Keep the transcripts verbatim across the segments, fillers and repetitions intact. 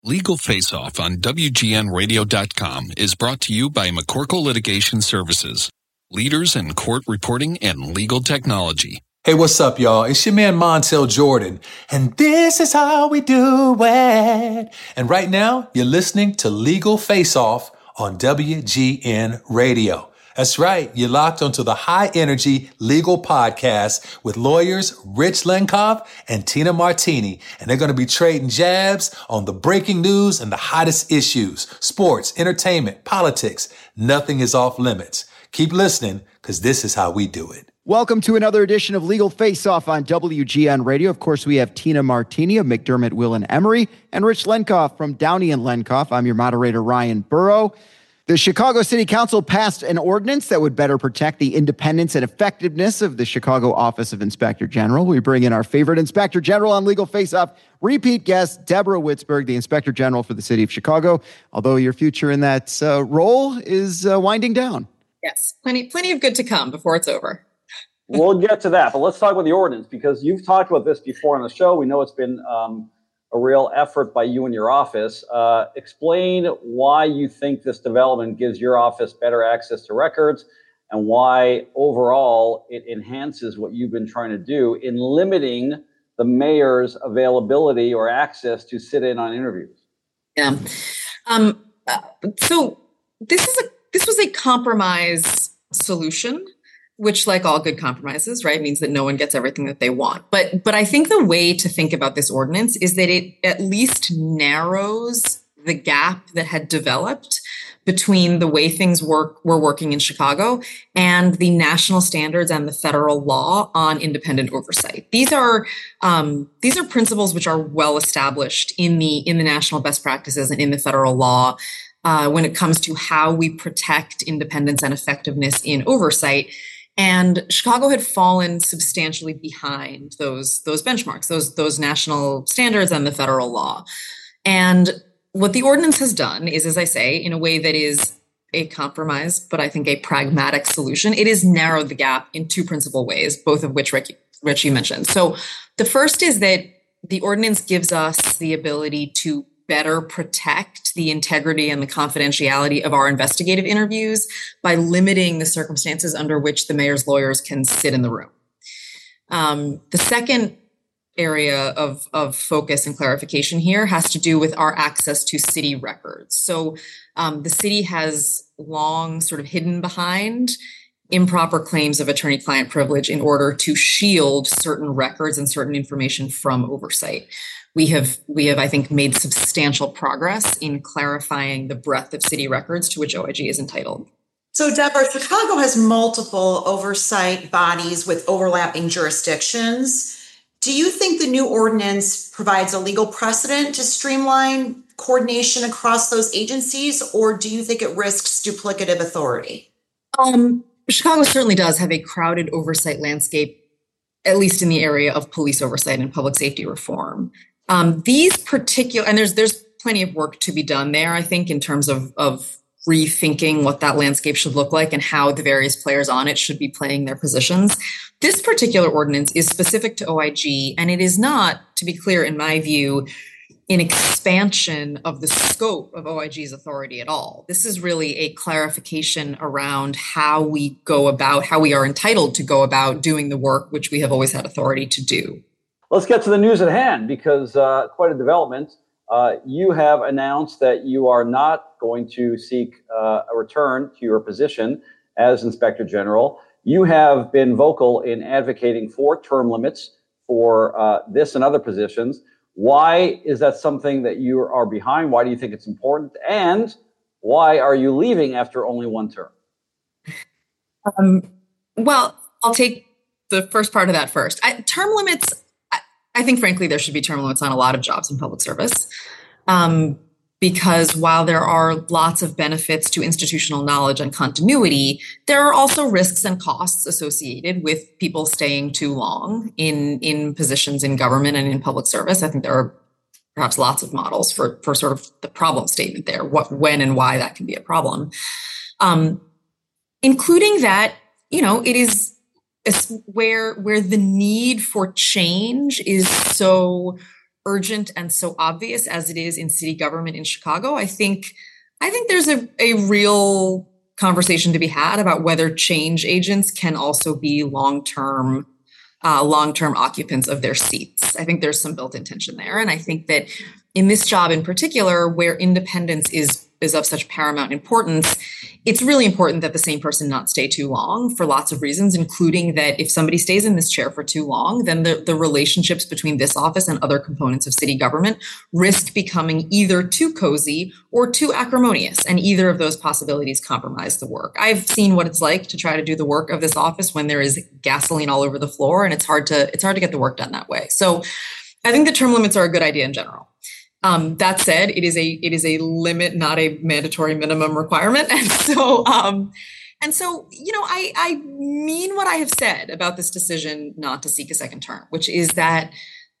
Legal Face Off on W G N radio dot com is brought to you by McCorkle Litigation Services, leaders in court reporting and legal technology. Hey, what's up, y'all? It's your man Montel Jordan, and this is how we do it. And right now, you're listening to Legal Face Off on W G N Radio. That's right. You're locked onto the high-energy legal podcast with lawyers Rich Lenkov and Tina Martini, and they're going to be trading jabs on the breaking news and the hottest issues, sports, entertainment, politics. Nothing is off limits. Keep listening, because this is how we do it. Welcome to another edition of Legal Face Off on W G N Radio. Of course, we have Tina Martini of McDermott, Will and Emery, and Rich Lenkov from Downey and Lenkov. I'm your moderator, Ryan Burrow. The Chicago City Council passed an ordinance that would better protect the independence and effectiveness of the Chicago Office of Inspector General. We bring in our favorite Inspector General on Legal Face Off, repeat guest, Deborah Witzberg, the Inspector General for the City of Chicago, although your future in that uh, role is uh, winding down. Yes, plenty, plenty of good to come before it's over. We'll get to that, but let's talk about the ordinance, because you've talked about this before on the show. We know it's been um, a real effort by you and your office. Uh, explain why you think this development gives your office better access to records and why overall it enhances what you've been trying to do in limiting the mayor's availability or access to sit in on interviews. Yeah. Um, uh, so this is a this was a compromise solution, which, like all good compromises, right, means that no one gets everything that they want. But but I think the way to think about this ordinance is that it at least narrows the gap that had developed between the way things work were working in Chicago and the national standards and the federal law on independent oversight. These are um, these are principles which are well established in the in the national best practices and in the federal law uh, when it comes to how we protect independence and effectiveness in oversight. And Chicago had fallen substantially behind those, those benchmarks, those, those national standards and the federal law. And what the ordinance has done is, as I say, in a way that is a compromise, but I think a pragmatic solution, it has narrowed the gap in two principal ways, both of which Rick, Rich, you mentioned. So the first is that the ordinance gives us the ability to better protect the integrity and the confidentiality of our investigative interviews by limiting the circumstances under which the mayor's lawyers can sit in the room. Um, the second area of, of focus and clarification here has to do with our access to city records. So um, the city has long sort of hidden behind improper claims of attorney-client privilege in order to shield certain records and certain information from oversight. We have, we have, I think, made substantial progress in clarifying the breadth of city records to which O I G is entitled. So, Deborah, Chicago has multiple oversight bodies with overlapping jurisdictions. Do you think the new ordinance provides a legal precedent to streamline coordination across those agencies, or do you think it risks duplicative authority? Um, Chicago certainly does have a crowded oversight landscape, at least in the area of police oversight and public safety reform. Um, these particular, and there's there's plenty of work to be done there, I think, in terms of, of rethinking what that landscape should look like and how the various players on it should be playing their positions. This particular ordinance is specific to O I G, and it is not, to be clear, in my view, an expansion of the scope of O I G's authority at all. This is really a clarification around how we go about, how we are entitled to go about doing the work which we have always had authority to do. Let's get to the news at hand, because uh, quite a development. Uh, you have announced that you are not going to seek uh, a return to your position as Inspector General. You have been vocal in advocating for term limits for uh, this and other positions. Why is that something that you are behind? Why do you think it's important? And why are you leaving after only one term? Um, well, I'll take the first part of that first. I, term limits, I, I think, frankly, there should be term limits on a lot of jobs in public service. Um, because while there are lots of benefits to institutional knowledge and continuity, there are also risks and costs associated with people staying too long in, in positions in government and in public service. I think there are perhaps lots of models for, for sort of the problem statement there, what, when and why that can be a problem. Um, including that, you know, it is where, where the need for change is so urgent and so obvious as it is in city government in Chicago, I think I think there's a, a real conversation to be had about whether change agents can also be long-term uh, long-term occupants of their seats. I think there's some built-in tension there. And I think that in this job in particular, where independence is is of such paramount importance, it's really important that the same person not stay too long for lots of reasons, including that if somebody stays in this chair for too long, then the, the relationships between this office and other components of city government risk becoming either too cozy or too acrimonious. And either of those possibilities compromise the work. I've seen what it's like to try to do the work of this office when there is gasoline all over the floor, and it's hard to it's hard to get the work done that way. So I think the term limits are a good idea in general. Um, that said, it is a it is a limit, not a mandatory minimum requirement. And so, um, and so, you know, I, I mean what I have said about this decision not to seek a second term, which is that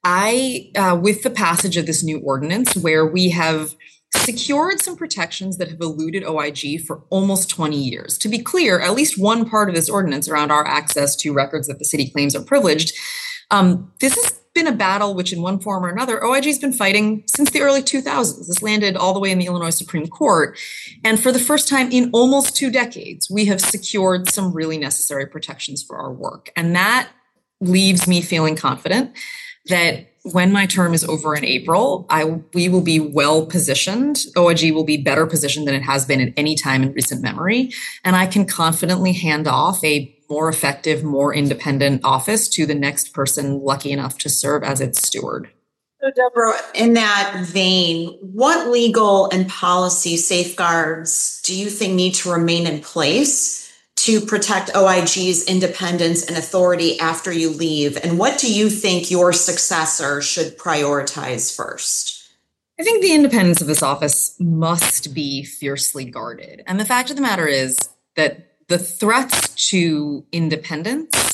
I, uh, with the passage of this new ordinance, where we have secured some protections that have eluded O I G for almost twenty years. To be clear, at least one part of this ordinance around our access to records that the city claims are privileged, um, this is been a battle which in one form or another, O I G has been fighting since the early two thousands. This landed all the way in the Illinois Supreme Court. And for the first time in almost two decades, we have secured some really necessary protections for our work. And that leaves me feeling confident that when my term is over in April, I we will be well positioned. O I G will be better positioned than it has been at any time in recent memory. And I can confidently hand off a more effective, more independent office to the next person lucky enough to serve as its steward. So, Deborah, in that vein, what legal and policy safeguards do you think need to remain in place to protect O I G's independence and authority after you leave? And what do you think your successor should prioritize first? I think the independence of this office must be fiercely guarded. And the fact of the matter is that the threats to independence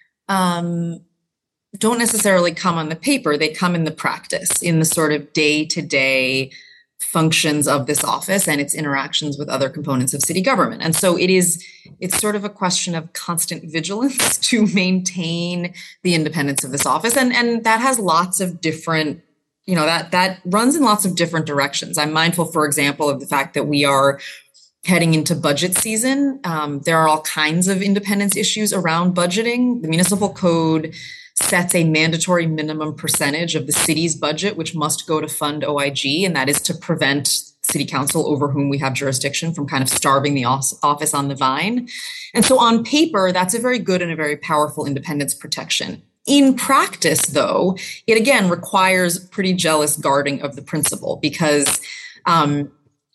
um, don't necessarily come on the paper. They come in the practice, in the sort of day-to-day functions of this office and its interactions with other components of city government. And so it is, it's sort of a question of constant vigilance to maintain the independence of this office. And, and that has lots of different, you know, that, that runs in lots of different directions. I'm mindful, for example, of the fact that we are heading into budget season. Um, there are all kinds of independence issues around budgeting. The municipal code sets a mandatory minimum percentage of the city's budget, which must go to fund O I G, and that is to prevent city council, over whom we have jurisdiction, from kind of starving the office on the vine. And so on paper, that's a very good and a very powerful independence protection. In practice, though, it again requires pretty jealous guarding of the principle, because um,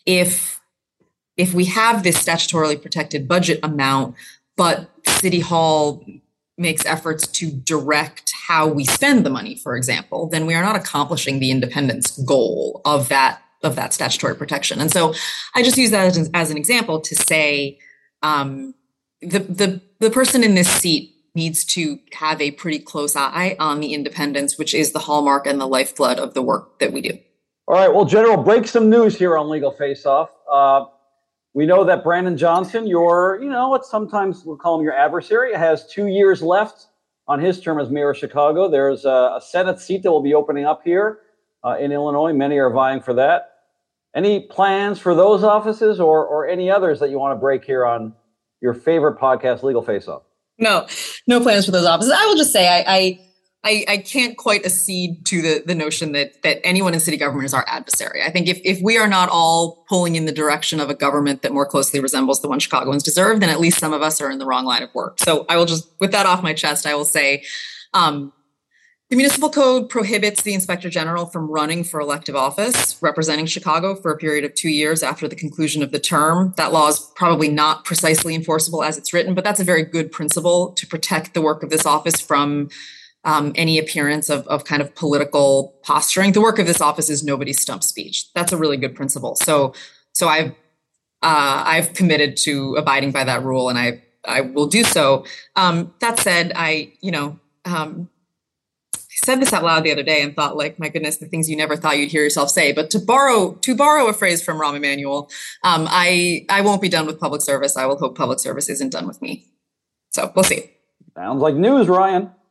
if If we have this statutorily protected budget amount, but City Hall makes efforts to direct how we spend the money, for example, then we are not accomplishing the independence goal of that of that statutory protection. And so I just use that as, as an example to say um, the, the, the person in this seat needs to have a pretty close eye on the independence, which is the hallmark and the lifeblood of the work that we do. All right. Well, General, break some news here on Legal Face Off. Uh, We know that Brandon Johnson, your, you know, what sometimes we'll call him your adversary, has two years left on his term as mayor of Chicago. There's a, a Senate seat that will be opening up here uh, in Illinois. Many are vying for that. Any plans for those offices or or any others that you want to break here on your favorite podcast, Legal Face Off? No, no plans for those offices. I will just say I, I I, I can't quite accede to the, the notion that that anyone in city government is our adversary. I think if, if we are not all pulling in the direction of a government that more closely resembles the one Chicagoans deserve, then at least some of us are in the wrong line of work. So I will just, with that off my chest, I will say um, the municipal code prohibits the inspector general from running for elective office, representing Chicago for a period of two years after the conclusion of the term. That law is probably not precisely enforceable as it's written, but that's a very good principle to protect the work of this office from Um, any appearance of, of kind of political posturing. The work of this office is nobody's stump speech. That's a really good principle. So, so I've uh, I've committed to abiding by that rule, and I I will do so. Um, that said, I you know um, I said this out loud the other day and thought, like, my goodness, the things you never thought you'd hear yourself say. But to borrow to borrow a phrase from Rahm Emanuel, um, I I won't be done with public service. I will hope public service isn't done with me. So we'll see. Sounds like news, Ryan.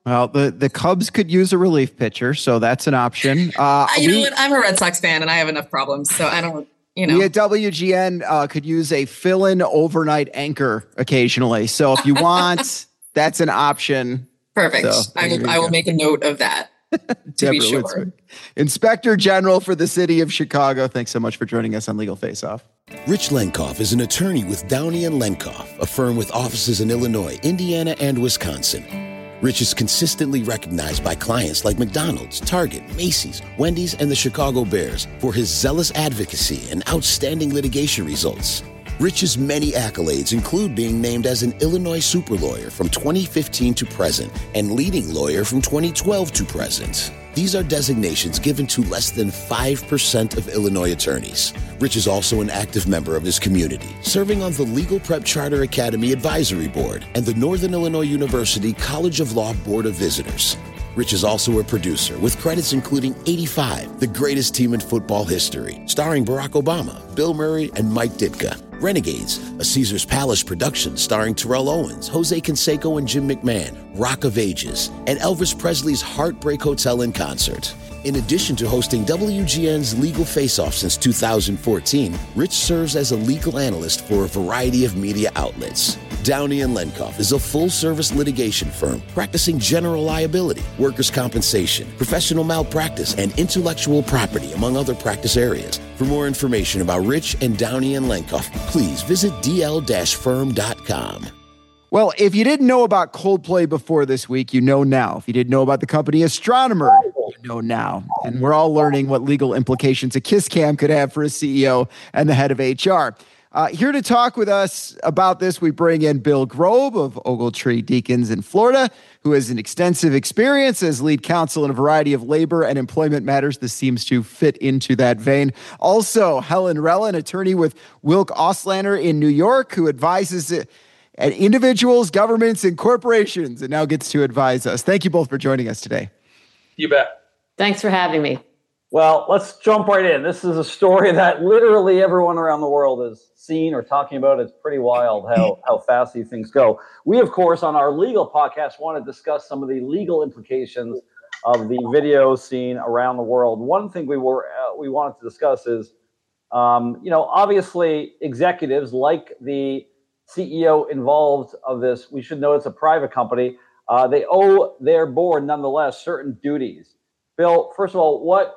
Well, the, the Cubs could use a relief pitcher, so that's an option. Uh, you we, know what? I'm a Red Sox fan, and I have enough problems, so I don't, you know. We at W G N uh, could use a fill-in overnight anchor occasionally. So if you want, that's an option. Perfect. So, I will, I will make a note of that. To be sure. Litzman, Inspector General for the City of Chicago. Thanks so much for joining us on Legal Face Off. Rich Lenkoff is an attorney with Downey and Lenkoff, a firm with offices in Illinois, Indiana, and Wisconsin. Rich is consistently recognized by clients like McDonald's, Target, Macy's, Wendy's, and the Chicago Bears for his zealous advocacy and outstanding litigation results. Rich's many accolades include being named as an Illinois super lawyer from twenty fifteen to present and leading lawyer from twenty twelve to present. These are designations given to less than five percent of Illinois attorneys. Rich is also an active member of his community, serving on the Legal Prep Charter Academy Advisory Board and the Northern Illinois University College of Law Board of Visitors. Rich is also a producer with credits including eighty-five, The Greatest Team in Football History, starring Barack Obama, Bill Murray, and Mike Ditka. Renegades, a Caesar's Palace production starring Terrell Owens, Jose Canseco, and Jim McMahon, Rock of Ages, and Elvis Presley's Heartbreak Hotel in concert. In addition to hosting W G N's Legal Face-Off since two thousand fourteen, Rich serves as a legal analyst for a variety of media outlets. Downey and Lenkoff is a full-service litigation firm practicing general liability, workers' compensation, professional malpractice, and intellectual property, among other practice areas. For more information about Rich and Downey and Lenkoff, please visit d l dash firm dot com. Well, if you didn't know about Coldplay before this week, you know now. If you didn't know about the company Astronomer, you know now. And we're all learning what legal implications a kiss cam could have for a C E O and the head of H R. Uh, here to talk with us about this, we bring in Bill Grobe of Ogletree Deacons in Florida, who has an extensive experience as lead counsel in a variety of labor and employment matters. This seems to fit into that vein. Also, Helen Rella, an attorney with Wilk Ostlander in New York, who advises uh, individuals, governments, and corporations, and now gets to advise us. Thank you both for joining us today. You bet. Thanks for having me. Well, let's jump right in. This is a story that literally everyone around the world has seen or talking about. It's pretty wild how, how fast these things go. We, of course, on our legal podcast, want to discuss some of the legal implications of the video seen around the world. One thing we were uh, we wanted to discuss is, um, you know, obviously executives like the C E O involved of this, we should know it's a private company. Uh, they owe their board, nonetheless, certain duties. Bill, first of all, what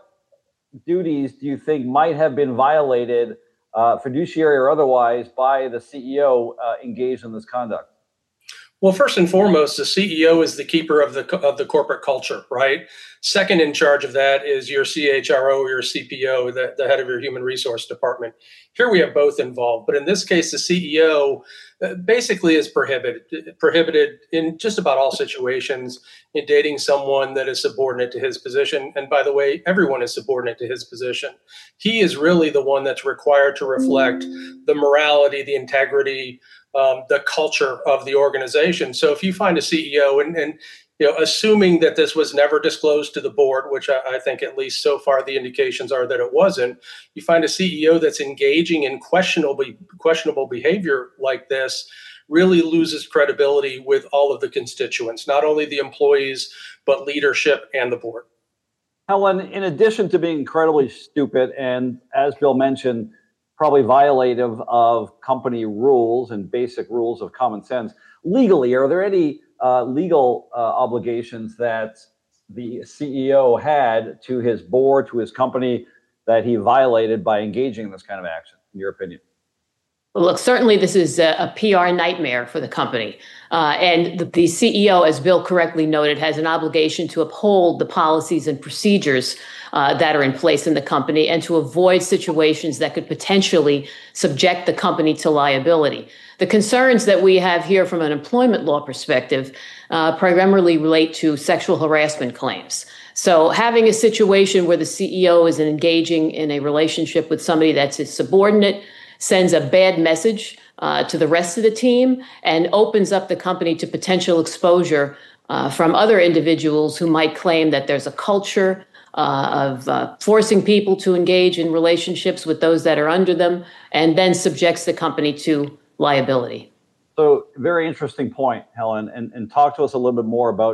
duties do you think might have been violated, uh, fiduciary or otherwise, by the C E O uh, engaged in this conduct? Well, first and foremost, the C E O is the keeper of the of the corporate culture, right? Second in charge of that is your C H R O or your C P O, the, the head of your human resource department. Here we have both involved, but in this case, the C E O basically is prohibited prohibited in just about all situations in dating someone that is subordinate to his position. And by the way, everyone is subordinate to his position. He is really the one that's required to reflect the morality, the integrity, um, the culture of the organization. So if you find a C E O and, and you know, assuming that this was never disclosed to the board, which I, I think at least so far the indications are that it wasn't, you find a C E O that's engaging in questionable questionable behavior like this really loses credibility with all of the constituents, not only the employees, but leadership and the board. Helen, in addition to being incredibly stupid and, as Bill mentioned, probably violative of company rules and basic rules of common sense, legally, are there any uh, legal uh, obligations that the C E O had to his board, to his company, that he violated by engaging in this kind of action, in your opinion? Well, look, certainly this is a, a P R nightmare for the company. Uh, and the, the C E O, as Bill correctly noted, has an obligation to uphold the policies and procedures uh, that are in place in the company and to avoid situations that could potentially subject the company to liability. The concerns that we have here from an employment law perspective uh, primarily relate to sexual harassment claims. So having a situation where the C E O is engaging in a relationship with somebody that's his subordinate sends a bad message uh, to the rest of the team and opens up the company to potential exposure uh, from other individuals who might claim that there's a culture uh, of uh, forcing people to engage in relationships with those that are under them, and then subjects the company to liability. So very interesting point, Helen, and, and talk to us a little bit more about,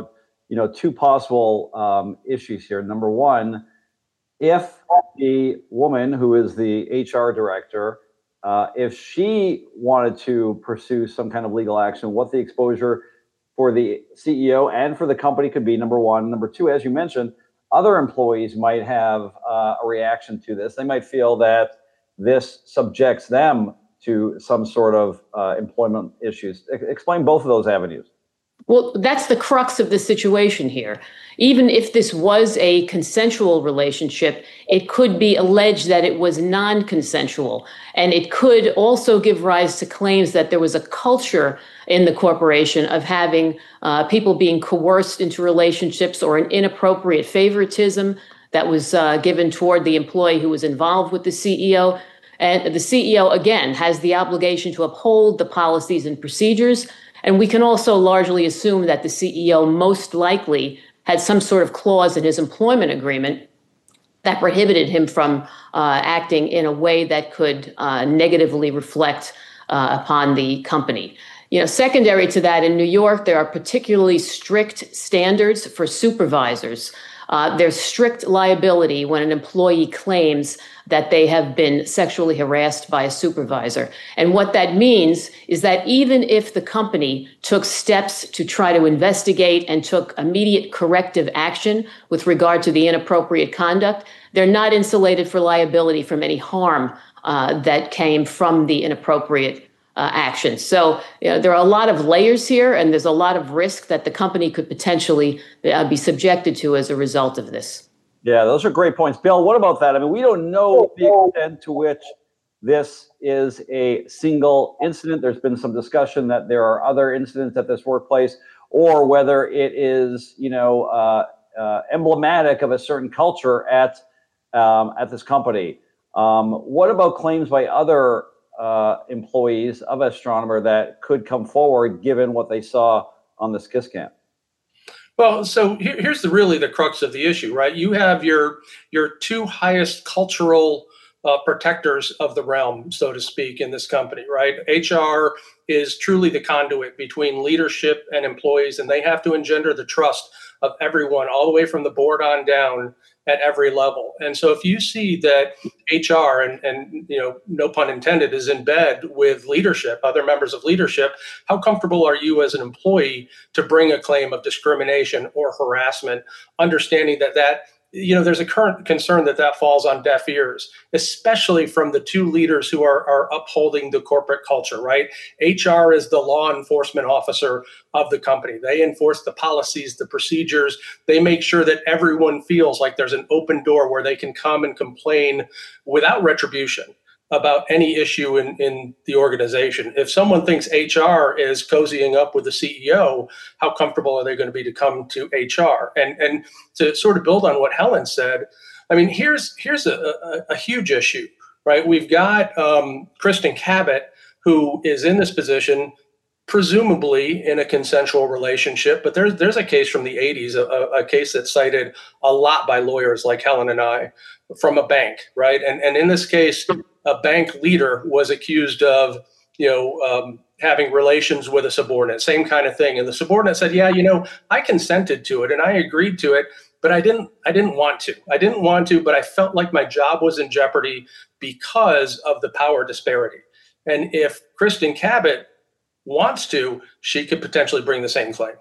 you know, two possible um, issues here. Number one, if the woman who is the H R director, uh, if she wanted to pursue some kind of legal action, what the exposure for the C E O and for the company could be, number one. Number two, as you mentioned, other employees might have uh, a reaction to this. They might feel that this subjects them to some sort of uh, employment issues. E- explain both of those avenues. Well, that's the crux of the situation here. Even if this was a consensual relationship, it could be alleged that it was non-consensual. And it could also give rise to claims that there was a culture in the corporation of having uh, people being coerced into relationships or an inappropriate favoritism that was uh, given toward the employee who was involved with the C E O. And the C E O, again, has the obligation to uphold the policies and procedures. And we can also largely assume that the C E O most likely had some sort of clause in his employment agreement that prohibited him from uh, acting in a way that could uh, negatively reflect uh, upon the company. You know, secondary to that, in New York, there are particularly strict standards for supervisors. Uh, there's strict liability when an employee claims that they have been sexually harassed by a supervisor. And what that means is that even if the company took steps to try to investigate and took immediate corrective action with regard to the inappropriate conduct, they're not insulated for liability from any harm uh, that came from the inappropriate Uh, action. So you know, there are a lot of layers here, and there's a lot of risk that the company could potentially uh, be subjected to as a result of this. Yeah, those are great points. Bill, what about that? I mean, we don't know the extent to which this is a single incident. There's been some discussion that there are other incidents at this workplace, or whether it is, you know, uh, uh, emblematic of a certain culture at um, at this company. Um, what about claims by other uh, employees of Astronomer that could come forward given what they saw on this KISS cam? Well, so here, here's the really the crux of the issue, right? You have your your two highest cultural uh, protectors of the realm, so to speak, in this company, right? H R is truly the conduit between leadership and employees, and they have to engender the trust of everyone, all the way from the board on down at every level. And so if you see that H R, and, and you know, no pun intended, is in bed with leadership, other members of leadership, how comfortable are you as an employee to bring a claim of discrimination or harassment, understanding that that, you know, there's a current concern that that falls on deaf ears, especially from the two leaders who are, are upholding the corporate culture, right? H R is the law enforcement officer of the company. They enforce the policies, the procedures. They make sure that everyone feels like there's an open door where they can come and complain without retribution about any issue in, in the organization. If someone thinks H R is cozying up with the C E O, how comfortable are they going to be to come to H R? And and to sort of build on what Helen said, I mean, here's here's a, a, a huge issue, right? We've got um, Kristen Cabot, who is in this position, presumably in a consensual relationship, but there's there's a case from the eighties, a, a case that's cited a lot by lawyers like Helen and I, from a bank, right? And and in this case, a bank leader was accused of, you know, um, having relations with a subordinate, same kind of thing. And the subordinate said, yeah, you know, I consented to it and I agreed to it, but I didn't, I didn't want to. I didn't want to, but I felt like my job was in jeopardy because of the power disparity. And if Kristen Cabot wants to, she could potentially bring the same claim.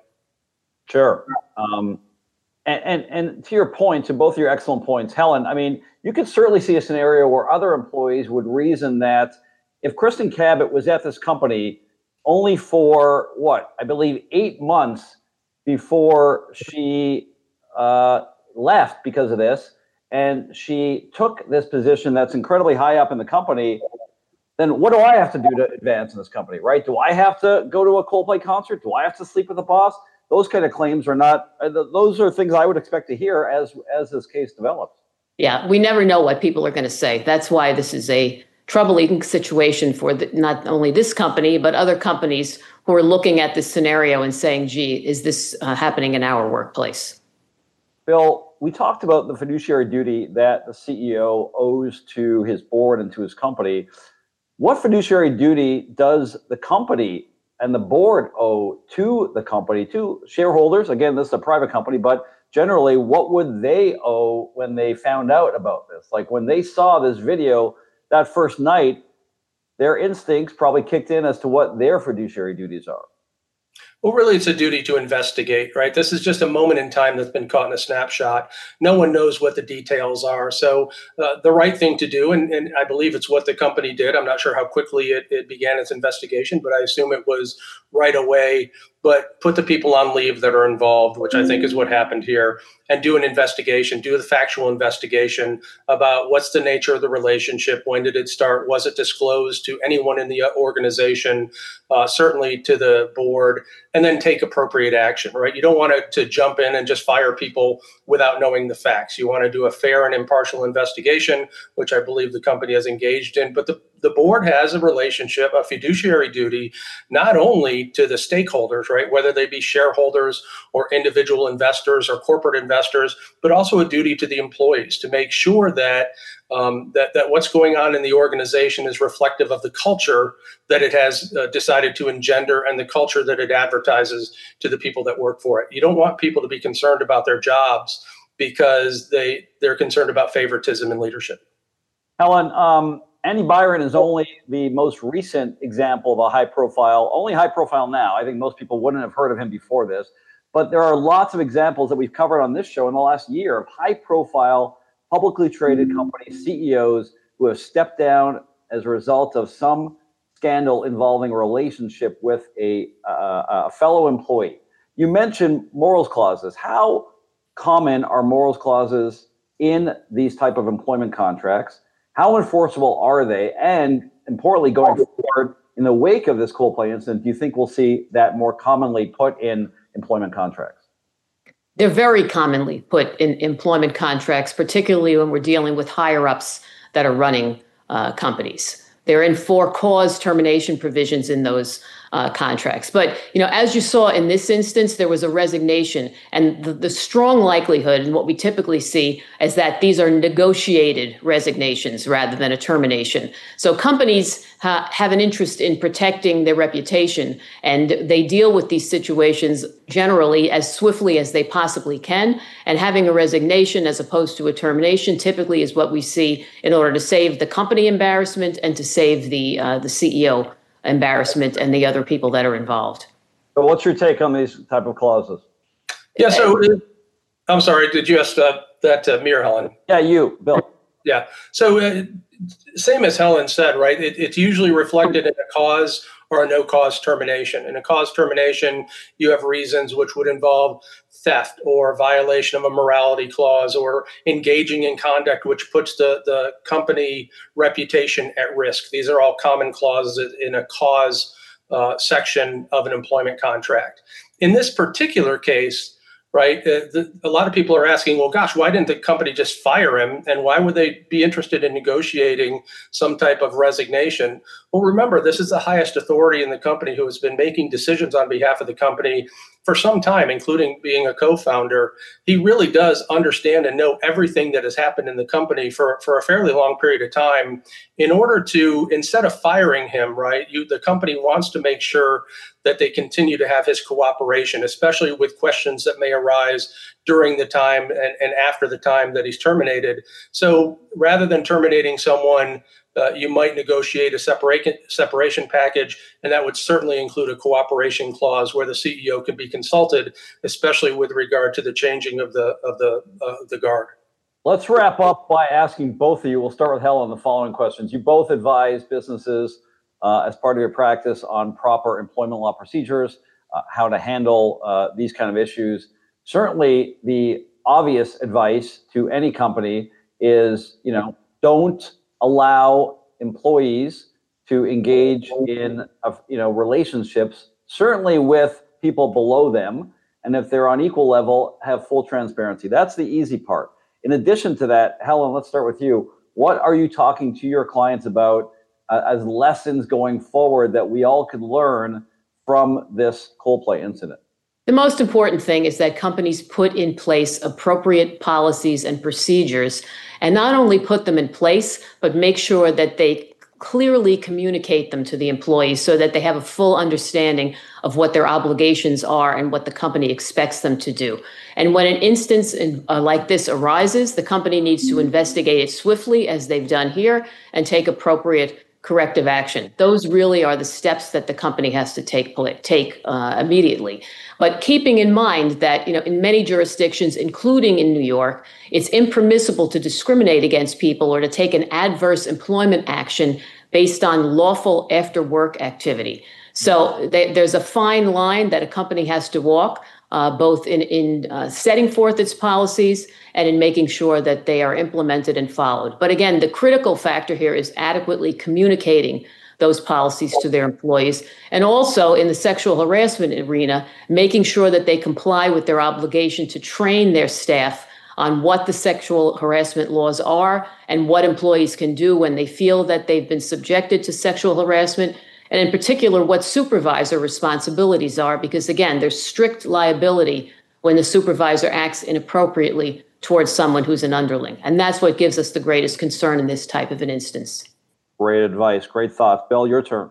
Sure. Um, and, and, and to your point, to both your excellent points, Helen, I mean, you could certainly see a scenario where other employees would reason that if Kristen Cabot was at this company only for what, I believe eight months before she uh, left because of this, and she took this position that's incredibly high up in the company, then what do I have to do to advance in this company, right? Do I have to go to a Coldplay concert? Do I have to sleep with the boss? Those kind of claims are not, those are things I would expect to hear as, as this case develops. Yeah, we never know what people are going to say. That's why this is a troubling situation for the, not only this company, but other companies who are looking at this scenario and saying, gee, is this uh, happening in our workplace? Bill, we talked about the fiduciary duty that the C E O owes to his board and to his company. What fiduciary duty does the company and the board owe to the company, to shareholders? Again, this is a private company, but generally, what would they owe when they found out about this? Like when they saw this video that first night, their instincts probably kicked in as to what their fiduciary duties are. Well, really, it's a duty to investigate, right? This is just a moment in time that's been caught in a snapshot. No one knows what the details are. So uh, the right thing to do, and, and I believe it's what the company did. I'm not sure how quickly it, it began its investigation, but I assume it was right away. But put the people on leave that are involved, which I think is what happened here, and do an investigation, do the factual investigation about what's the nature of the relationship, when did it start, was it disclosed to anyone in the organization, uh, certainly to the board, and then take appropriate action, right? You don't want to, to jump in and just fire people without knowing the facts. You want to do a fair and impartial investigation, which I believe the company has engaged in. But the, the board has a relationship, a fiduciary duty, not only to the stakeholders, right, whether they be shareholders or individual investors or corporate investors, but also a duty to the employees to make sure that um, that, that what's going on in the organization is reflective of the culture that it has uh, decided to engender and the culture that it advertises to the people that work for it. You don't want people to be concerned about their jobs because they, they're concerned about favoritism in leadership. Helen, um, Andy Byron is only the most recent example of a high profile, only high profile now. I think most people wouldn't have heard of him before this, but there are lots of examples that we've covered on this show in the last year of high profile, publicly traded company C E Os who have stepped down as a result of some scandal involving a relationship with a, uh, a fellow employee. You mentioned morals clauses. How common are morals clauses in these type of employment contracts? How enforceable are they? And importantly, going forward, in the wake of this Coldplay incident, do you think we'll see that more commonly put in employment contracts? They're very commonly put in employment contracts, particularly when we're dealing with higher ups that are running uh, companies. They're in for cause termination provisions in those uh, contracts. But, you know, as you saw in this instance, there was a resignation, and the, the strong likelihood, and what we typically see, is that these are negotiated resignations rather than a termination. So companies ha- have an interest in protecting their reputation, and they deal with these situations generally as swiftly as they possibly can. And having a resignation as opposed to a termination typically is what we see in order to save the company embarrassment and to save the uh, the C E O embarrassment and the other people that are involved. So what's your take on these type of clauses? Yeah, so uh, I'm sorry, did you ask uh, that to me or Helen? Yeah, you, Bill. Yeah, so uh, same as Helen said, right? It, it's usually reflected in a cause or a no cause termination. In a cause termination, you have reasons which would involve theft or violation of a morality clause or engaging in conduct which puts the, the company reputation at risk. These are all common clauses in a cause uh, section of an employment contract. In this particular case, right, uh, the, a lot of people are asking, well, gosh, why didn't the company just fire him? And why would they be interested in negotiating some type of resignation? Well, remember, this is the highest authority in the company who has been making decisions on behalf of the company for some time, including being a co-founder. He really does understand and know everything that has happened in the company for, for a fairly long period of time. In order to, instead of firing him, right, you, the company wants to make sure that they continue to have his cooperation, especially with questions that may arise during the time and, and after the time that he's terminated. So rather than terminating someone, uh, you might negotiate a separation separation package, and that would certainly include a cooperation clause where the C E O could be consulted, especially with regard to the changing of the of the uh, the guard. Let's wrap up by asking both of you. We'll start with Helen on the following questions. You both advise businesses uh, as part of your practice on proper employment law procedures, uh, how to handle uh, these kind of issues. Certainly, the obvious advice to any company is, you know, don't allow employees to engage in, uh, you know, relationships, certainly with people below them. And if they're on equal level, have full transparency. That's the easy part. In addition to that, Helen, let's start with you. What are you talking to your clients about uh, as lessons going forward that we all could learn from this Coldplay incident? The most important thing is that companies put in place appropriate policies and procedures, and not only put them in place, but make sure that they clearly communicate them to the employees so that they have a full understanding of what their obligations are and what the company expects them to do. And when an instance in, uh, like this arises, the company needs to investigate it swiftly, as they've done here, and take appropriate corrective action. Those really are the steps that the company has to take take uh, immediately. But keeping in mind that, you know, in many jurisdictions, including in New York, it's impermissible to discriminate against people or to take an adverse employment action based on lawful after-work activity. So they, there's a fine line that a company has to walk, uh, both in, in uh, setting forth its policies and in making sure that they are implemented and followed. But again, the critical factor here is adequately communicating those policies to their employees. And also in the sexual harassment arena, making sure that they comply with their obligation to train their staff on what the sexual harassment laws are and what employees can do when they feel that they've been subjected to sexual harassment, and in particular, what supervisor responsibilities are, because again, there's strict liability when the supervisor acts inappropriately towards someone who's an underling. And that's what gives us the greatest concern in this type of an instance. Great advice. Great thoughts. Bill, your turn.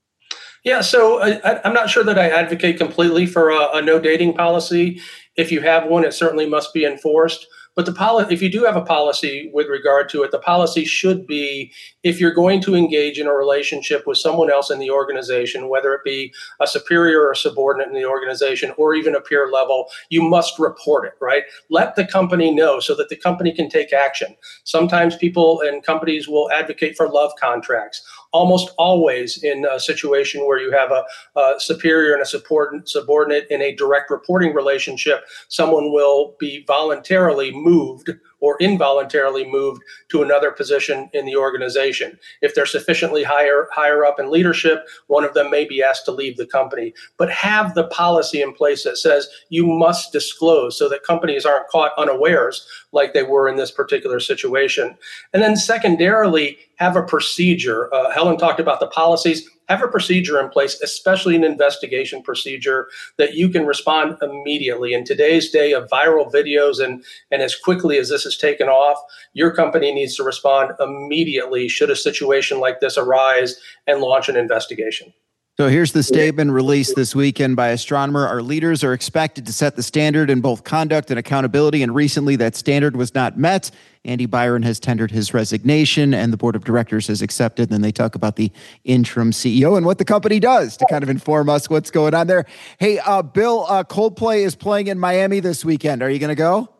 Yeah, so I, I'm not sure that I advocate completely for a, a no dating policy. If you have one, it certainly must be enforced. But the poli- if you do have a policy with regard to it, the policy should be, if you're going to engage in a relationship with someone else in the organization, whether it be a superior or subordinate in the organization or even a peer level, you must report it, right? Let the company know so that the company can take action. Sometimes people and companies will advocate for love contracts. Almost always in a situation where you have a, a superior and a subordinate, subordinate in a direct reporting relationship, someone will be voluntarily moved or involuntarily moved to another position in the organization. If they're sufficiently higher higher up in leadership, one of them may be asked to leave the company. But have the policy in place that says you must disclose so that companies aren't caught unawares like they were in this particular situation. And then secondarily, have a procedure. Uh, Helen talked about the policies. Have a procedure in place, especially an investigation procedure that you can respond immediately. In today's day of viral videos and, and as quickly as this is taken off, your company needs to respond immediately should a situation like this arise and launch an investigation. So here's the statement released this weekend by Astronomer. Our leaders are expected to set the standard in both conduct and accountability, and recently that standard was not met. Andy Byron has tendered his resignation, and the board of directors has accepted. And then they talk about the interim C E O and what the company does to kind of inform us what's going on there. Hey, uh, Bill, uh, Coldplay is playing in Miami this weekend. Are you going to go?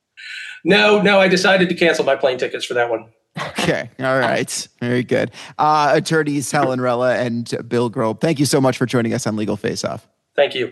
No, no, I decided to cancel my plane tickets for that one. Okay. All right. Very good. Uh, attorneys Helen Rella and Bill Grobe, thank you so much for joining us on Legal Face Off. Thank you.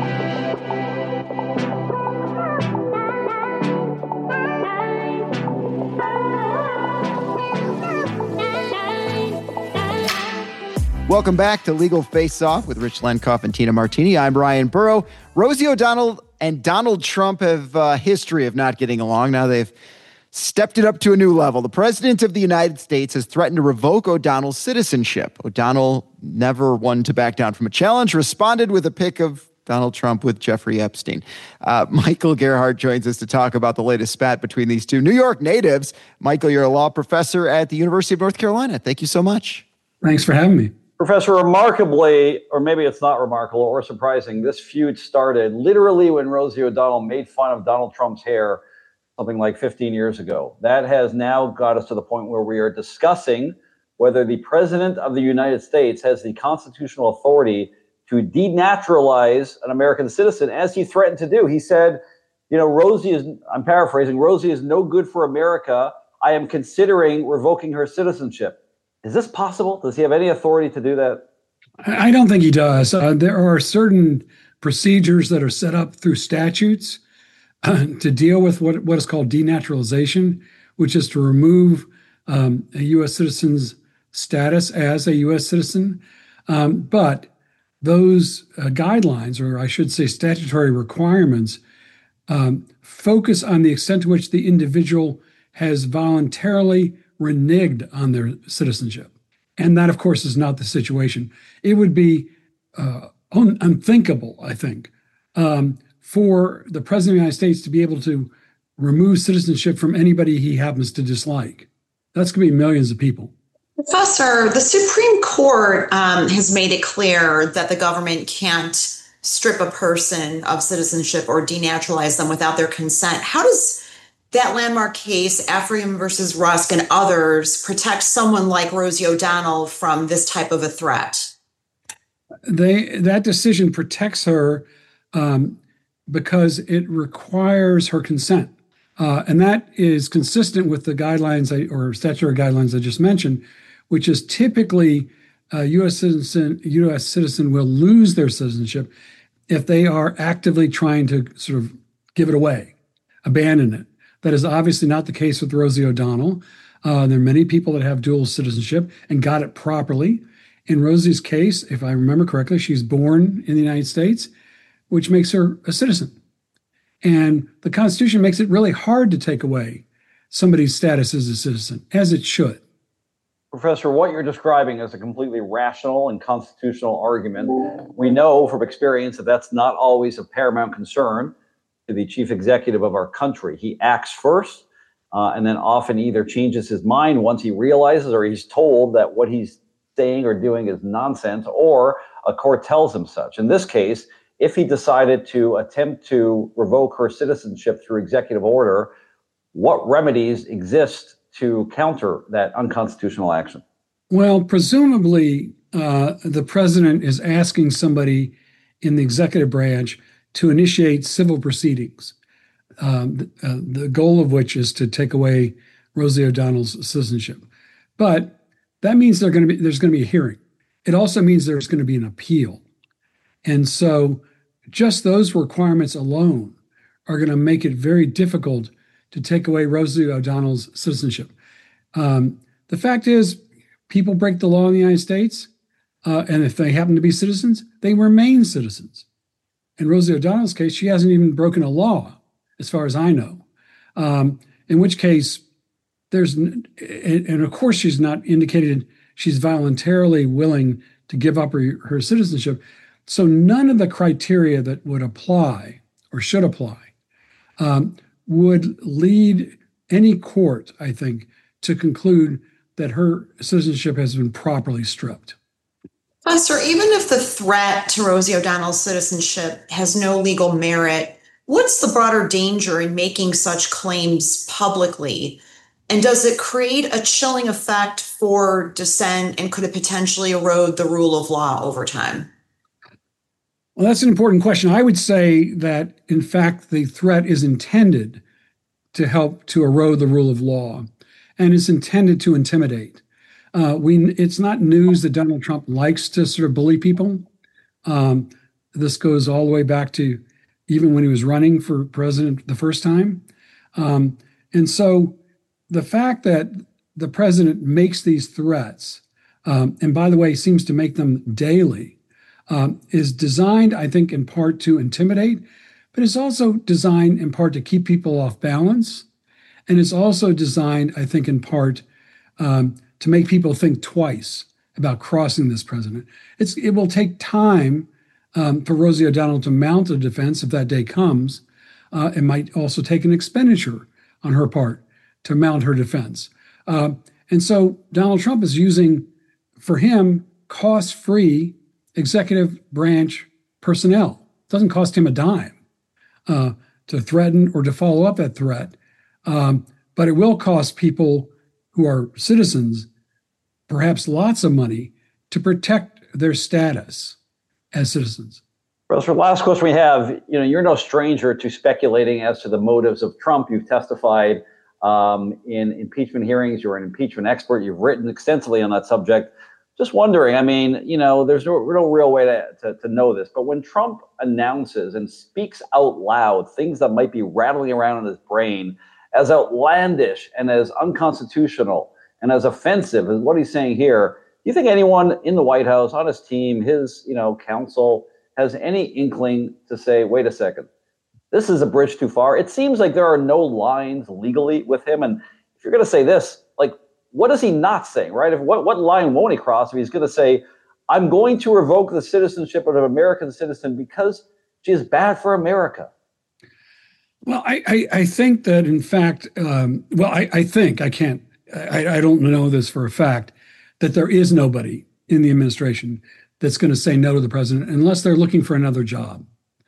Welcome back to Legal Face Off with Rich Lenkoff and Tina Martini. I'm Ryan Burrow. Rosie O'Donnell and Donald Trump have a history of not getting along. Now they've stepped it up to a new level. The president of the United States has threatened to revoke O'Donnell's citizenship. O'Donnell, never one to back down from a challenge, responded with a pic of Donald Trump with Jeffrey Epstein. Uh, Michael Gerhardt joins us to talk about the latest spat between these two New York natives. Michael, you're a law professor at the University of North Carolina. Thank you so much. Thanks for having me. Professor, remarkably, or maybe it's not remarkable or surprising, this feud started literally when Rosie O'Donnell made fun of Donald Trump's hair something like fifteen years ago. That has now got us to the point where we are discussing whether the president of the United States has the constitutional authority to denaturalize an American citizen, as he threatened to do. He said, you know, Rosie is, I'm paraphrasing, Rosie is no good for America. I am considering revoking her citizenship. Is this possible? Does he have any authority to do that? I don't think he does. Uh, there are certain procedures that are set up through statutes uh, to deal with what, what is called denaturalization, which is to remove um, a U S citizen's status as a U S citizen. Um, but those uh, guidelines, or I should say statutory requirements, um, focus on the extent to which the individual has voluntarily reneged on their citizenship. And that, of course, is not the situation. It would be uh, un- unthinkable, I think, um, for the president of the United States to be able to remove citizenship from anybody he happens to dislike. That's going to be millions of people. Professor, the Supreme Court um, has made it clear that the government can't strip a person of citizenship or denaturalize them without their consent. How does that landmark case, Afrin versus Rusk and others, protect someone like Rosie O'Donnell from this type of a threat? They that decision protects her um, because it requires her consent. Uh, and that is consistent with the guidelines I, or statutory guidelines I just mentioned, which is typically a U S citizen, U S citizen will lose their citizenship if they are actively trying to sort of give it away, abandon it. That is obviously not the case with Rosie O'Donnell. Uh, there are many people that have dual citizenship and got it properly. In Rosie's case, if I remember correctly, she's born in the United States, which makes her a citizen. And the Constitution makes it really hard to take away somebody's status as a citizen, as it should. Professor, what you're describing is a completely rational and constitutional argument. We know from experience that that's not always a paramount concern to the chief executive of our country. He acts first, uh, and then often either changes his mind once he realizes or he's told that what he's saying or doing is nonsense, or a court tells him such. In this case, if he decided to attempt to revoke her citizenship through executive order, what remedies exist to counter that unconstitutional action? Well, presumably, uh, the president is asking somebody in the executive branch to initiate civil proceedings, um, uh, the goal of which is to take away Rosie O'Donnell's citizenship. But that means they're going to be, there's going to be a hearing. It also means there's going to be an appeal. And so just those requirements alone are going to make it very difficult to take away Rosie O'Donnell's citizenship. Um, the fact is, people break the law in the United States, uh, and if they happen to be citizens, they remain citizens. In Rosie O'Donnell's case, she hasn't even broken a law, as far as I know, um, in which case there's, and of course she's not indicated she's voluntarily willing to give up her, her citizenship. So none of the criteria that would apply or should apply um, would lead any court, I think, to conclude that her citizenship has been properly stripped. Professor, even if the threat to Rosie O'Donnell's citizenship has no legal merit, what's the broader danger in making such claims publicly? And does it create a chilling effect for dissent, and could it potentially erode the rule of law over time? Well, that's an important question. I would say that, in fact, the threat is intended to help to erode the rule of law, and it's intended to intimidate. Uh, we, it's not news that Donald Trump likes to sort of bully people. Um, this goes all the way back to even when he was running for president the first time. Um, and so the fact that the president makes these threats, um, and by the way, seems to make them daily, um, is designed, I think, in part to intimidate, but it's also designed in part to keep people off balance. And it's also designed, I think, in part um, to make people think twice about crossing this president. It's, it will take time um, for Rosie O'Donnell to mount a defense if that day comes. Uh, it might also take an expenditure on her part to mount her defense. Uh, and so Donald Trump is using, for him, cost-free executive branch personnel. It doesn't cost him a dime uh, to threaten or to follow up that threat. Um, but it will cost people who are citizens perhaps lots of money to protect their status as citizens. Professor, last question we have, you know, you're no stranger to speculating as to the motives of Trump. You've testified um, in impeachment hearings. You're an impeachment expert. You've written extensively on that subject. Just wondering, I mean, you know, there's no, no real way to, to, to know this, but when Trump announces and speaks out loud things that might be rattling around in his brain as outlandish and as unconstitutional and as offensive as what he's saying here, do you think anyone in the White House, on his team, his, you know, counsel, has any inkling to say, wait a second, this is a bridge too far? It seems like there are no lines legally with him. And if you're going to say this, like, what is he not saying, right? If what, what line won't he cross if he's going to say, I'm going to revoke the citizenship of an American citizen because she is bad for America? Well, I, I, I think that, in fact, um, well, I, I think, I can't, I, I don't know this for a fact, that there is nobody in the administration that's going to say no to the president unless they're looking for another job.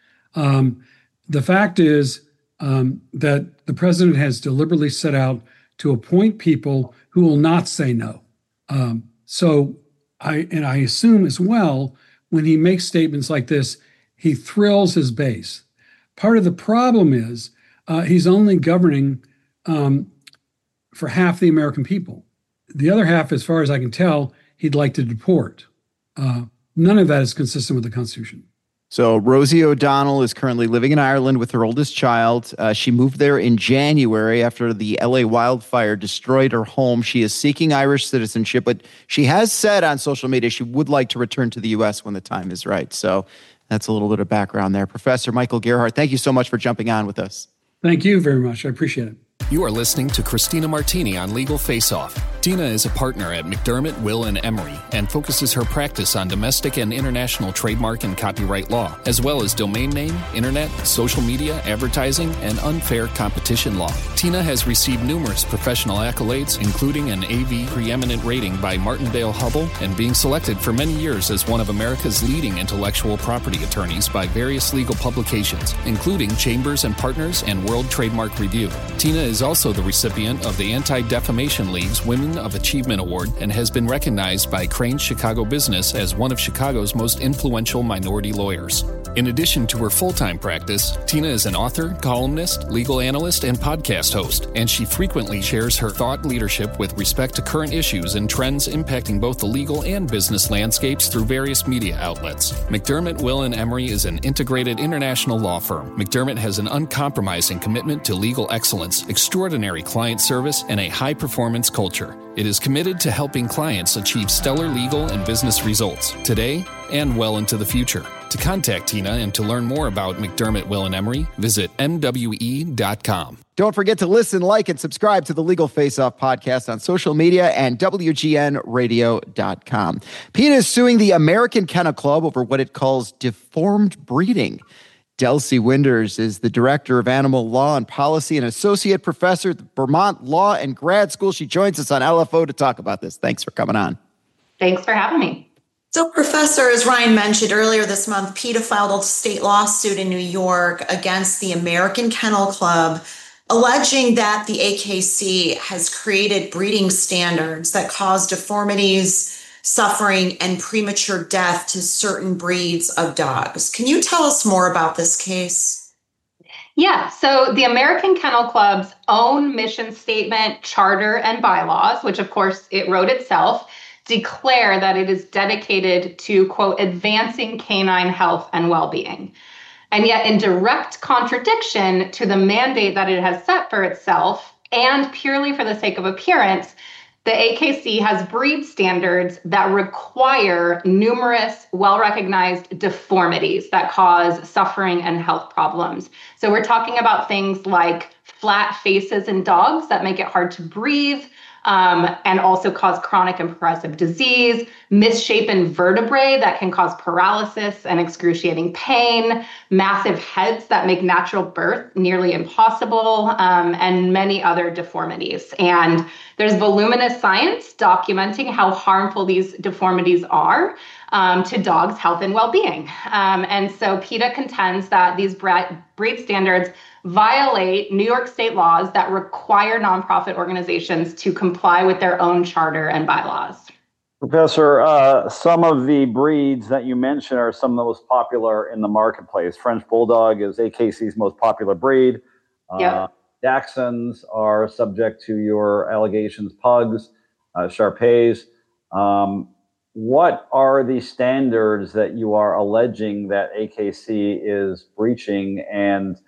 Um, the fact is um, that the president has deliberately set out to appoint people who will not say no. Um, so I, and I assume as well, when he makes statements like this, he thrills his base. Part of the problem is uh, he's only governing um, for half the American people. The other half, as far as I can tell, he'd like to deport. Uh, none of that is consistent with the Constitution. So Rosie O'Donnell is currently living in Ireland with her oldest child. Uh, she moved there in January after the L A wildfire destroyed her home. She is seeking Irish citizenship, but she has said on social media she would like to return to the U S when the time is right. So that's a little bit of background there. Professor Michael Gerhardt, thank you so much for jumping on with us. Thank you very much. I appreciate it. You are listening to Christina Martini on Legal Face Off. Tina is a partner at McDermott, Will and Emery and focuses her practice on domestic and international trademark and copyright law, as well as domain name, internet, social media, advertising, and unfair competition law. Tina has received numerous professional accolades, including an A V preeminent rating by Martindale-Hubbell and being selected for many years as one of America's leading intellectual property attorneys by various legal publications, including Chambers and Partners and World Trademark Review. Tina is also the recipient of the Anti-Defamation League's Women of Achievement Award and has been recognized by Crain's Chicago Business as one of Chicago's most influential minority lawyers. In addition to her full-time practice, Tina is an author, columnist, legal analyst, and podcast host, and she frequently shares her thought leadership with respect to current issues and trends impacting both the legal and business landscapes through various media outlets. McDermott, Will and Emery is an integrated international law firm. McDermott has an uncompromising commitment to legal excellence, extraordinary client service, and a high-performance culture. It is committed to helping clients achieve stellar legal and business results today and well into the future. To contact Tina and to learn more about McDermott, Will and Emery, visit M W E dot com. Don't forget to listen, like, and subscribe to the Legal Face Off podcast on social media and W G N radio dot com. PETA is suing the American Kennel Club over what it calls deformed breeding. Delcy Winders is the director of animal law and policy and associate professor at the Vermont Law and Grad School. She joins us on L F O to talk about this. Thanks for coming on. Thanks for having me. So, Professor, as Ryan mentioned earlier this month, PETA filed a state lawsuit in New York against the American Kennel Club, alleging that the A K C has created breeding standards that cause deformities, suffering, and premature death to certain breeds of dogs. Can you tell us more about this case? Yeah, so the American Kennel Club's own mission statement, charter, and bylaws, which of course it wrote itself, declare that it is dedicated to, quote, advancing canine health and well-being. And yet, in direct contradiction to the mandate that it has set for itself, and purely for the sake of appearance, the A K C has breed standards that require numerous well-recognized deformities that cause suffering and health problems. So we're talking about things like flat faces in dogs that make it hard to breathe, Um, and also cause chronic and progressive disease, misshapen vertebrae that can cause paralysis and excruciating pain, massive heads that make natural birth nearly impossible, um, and many other deformities. And there's voluminous science documenting how harmful these deformities are um, to dogs' health and well-being. Um, and so PETA contends that these breed standards violate New York state laws that require nonprofit organizations to comply with their own charter and bylaws. Professor, uh, some of the breeds that you mentioned are some of the most popular in the marketplace. French Bulldog is A K C's most popular breed. Uh, yep. Dachshunds are subject to your allegations. Pugs, uh, Shar-Peis. Um, what are the standards that you are alleging that A K C is breaching, and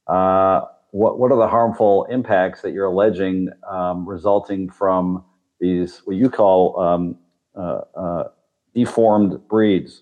Uh, what what are the harmful impacts that you're alleging um, resulting from these, what you call um, uh, uh, deformed breeds?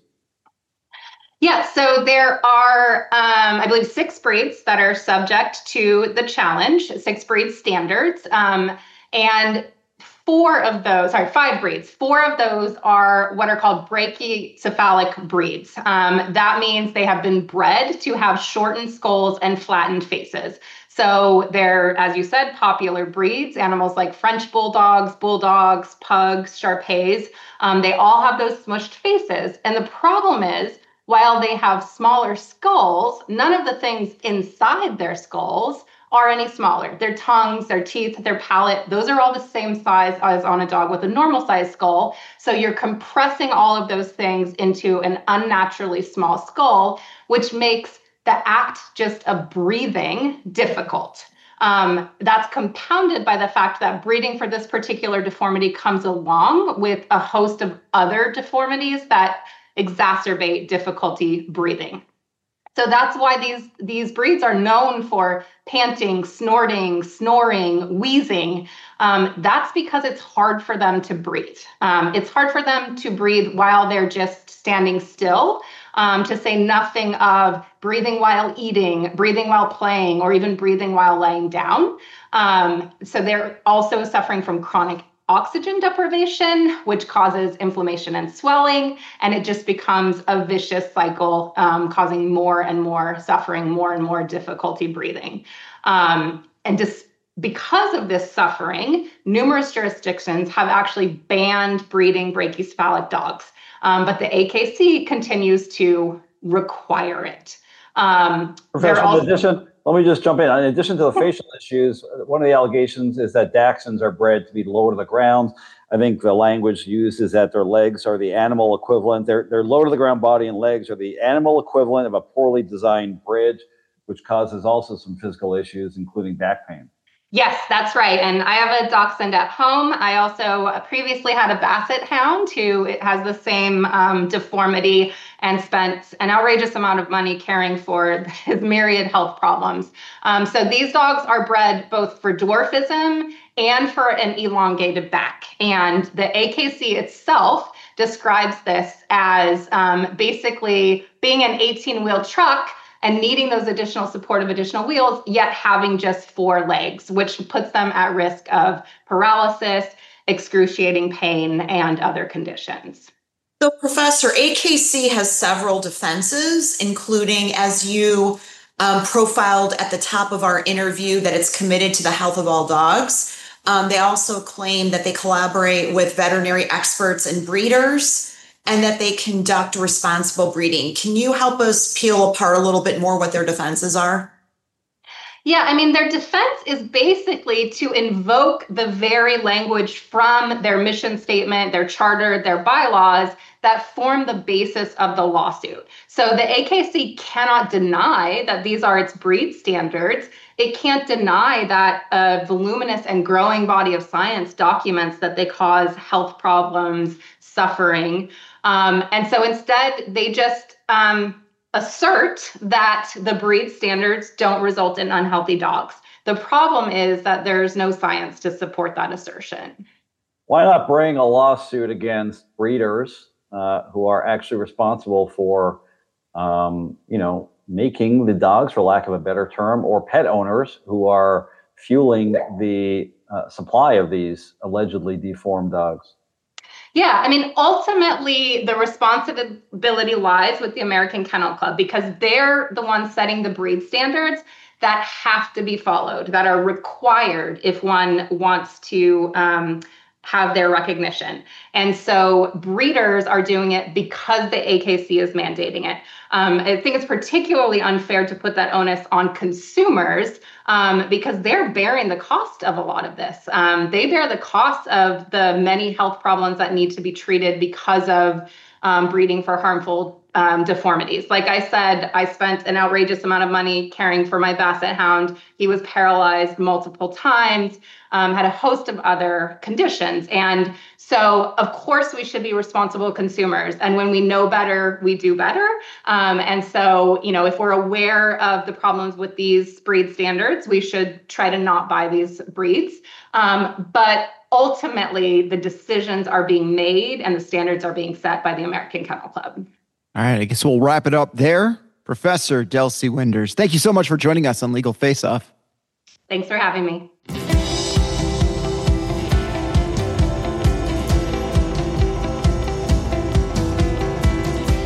Yeah, so there are, um, I believe, six breeds that are subject to the challenge, six breed standards. Um, and four of those, sorry, five breeds. Four of those are what are called brachycephalic breeds. Um, that means they have been bred to have shortened skulls and flattened faces. So they're, as you said, popular breeds, animals like French bulldogs, bulldogs, pugs, Shar-Peis. Um, they all have those smushed faces. And the problem is, while they have smaller skulls, none of the things inside their skulls are any smaller. Their tongues, their teeth, their palate, those are all the same size as on a dog with a normal size skull. So you're compressing all of those things into an unnaturally small skull, which makes the act just of breathing difficult. Um, that's compounded by the fact that breeding for this particular deformity comes along with a host of other deformities that exacerbate difficulty breathing. So that's why these, these breeds are known for panting, snorting, snoring, wheezing. Um, that's because it's hard for them to breathe. Um, it's hard for them to breathe while they're just standing still, um, to say nothing of breathing while eating, breathing while playing, or even breathing while laying down. Um, so they're also suffering from chronic oxygen deprivation, which causes inflammation and swelling, and it just becomes a vicious cycle, um, causing more and more suffering, more and more difficulty breathing. Um, and just because of this suffering, numerous jurisdictions have actually banned breeding brachycephalic dogs, um, but the A K C continues to require it. Um, Professor, also- in addition, let me just jump in. In addition to the facial issues, one of the allegations is that Dachshunds are bred to be low to the ground. I think the language used is that their legs are the animal equivalent. Their, their low to the ground body and legs are the animal equivalent of a poorly designed bridge, which causes also some physical issues, including back pain. Yes, that's right. And I have a dachshund at home. I also previously had a basset hound who has the same um, deformity and spent an outrageous amount of money caring for his myriad health problems. Um, so these dogs are bred both for dwarfism and for an elongated back. And the A K C itself describes this as um, basically being an eighteen-wheel truck and needing those additional support of additional wheels, yet having just four legs, which puts them at risk of paralysis, excruciating pain, and other conditions. So, Professor, A K C has several defenses, including, as you um, profiled at the top of our interview, that it's committed to the health of all dogs. Um, they also claim that they collaborate with veterinary experts and breeders, and that they conduct responsible breeding. Can you help us peel apart a little bit more what their defenses are? Yeah, I mean, their defense is basically to invoke the very language from their mission statement, their charter, their bylaws that form the basis of the lawsuit. So the A K C cannot deny that these are its breed standards. It can't deny that a voluminous and growing body of science documents that they cause health problems, suffering. Um, and so instead, they just um, assert that the breed standards don't result in unhealthy dogs. The problem is that there's no science to support that assertion. Why not bring a lawsuit against breeders uh, who are actually responsible for, um, you know, making the dogs, for lack of a better term, or pet owners who are fueling the uh, supply of these allegedly deformed dogs? Yeah, I mean, ultimately, the responsibility lies with the American Kennel Club because they're the ones setting the breed standards that have to be followed, that are required if one wants to um, have their recognition. And so breeders are doing it because the A K C is mandating it. Um, I think it's particularly unfair to put that onus on consumers um, because they're bearing the cost of a lot of this. Um, they bear the cost of the many health problems that need to be treated because of um, breeding for harmful um, deformities. Like I said, I spent an outrageous amount of money caring for my basset hound. He was paralyzed multiple times, um, had a host of other conditions. And so, of course, we should be responsible consumers. And when we know better, we do better. Um, and so, you know, if we're aware of the problems with these breed standards, we should try to not buy these breeds. Um, but ultimately, the decisions are being made and the standards are being set by the American Kennel Club. All right, I guess we'll wrap it up there. Professor Delcy Winders, thank you so much for joining us on Legal Face Off. Thanks for having me.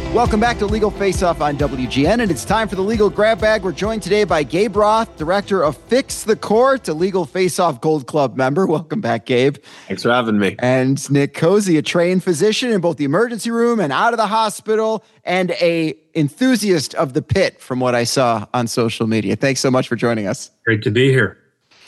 Welcome back to Legal Face Off on W G N, and it's time for the Legal Grab Bag. We're joined today by Gabe Roth, director of Fix the Court, a Legal Face Off Gold Club member. Welcome back, Gabe. Thanks for having me. And Nick Cozy, a trained physician in both the emergency room and out of the hospital, and a enthusiast of the pit from what I saw on social media. Thanks so much for joining us. Great to be here.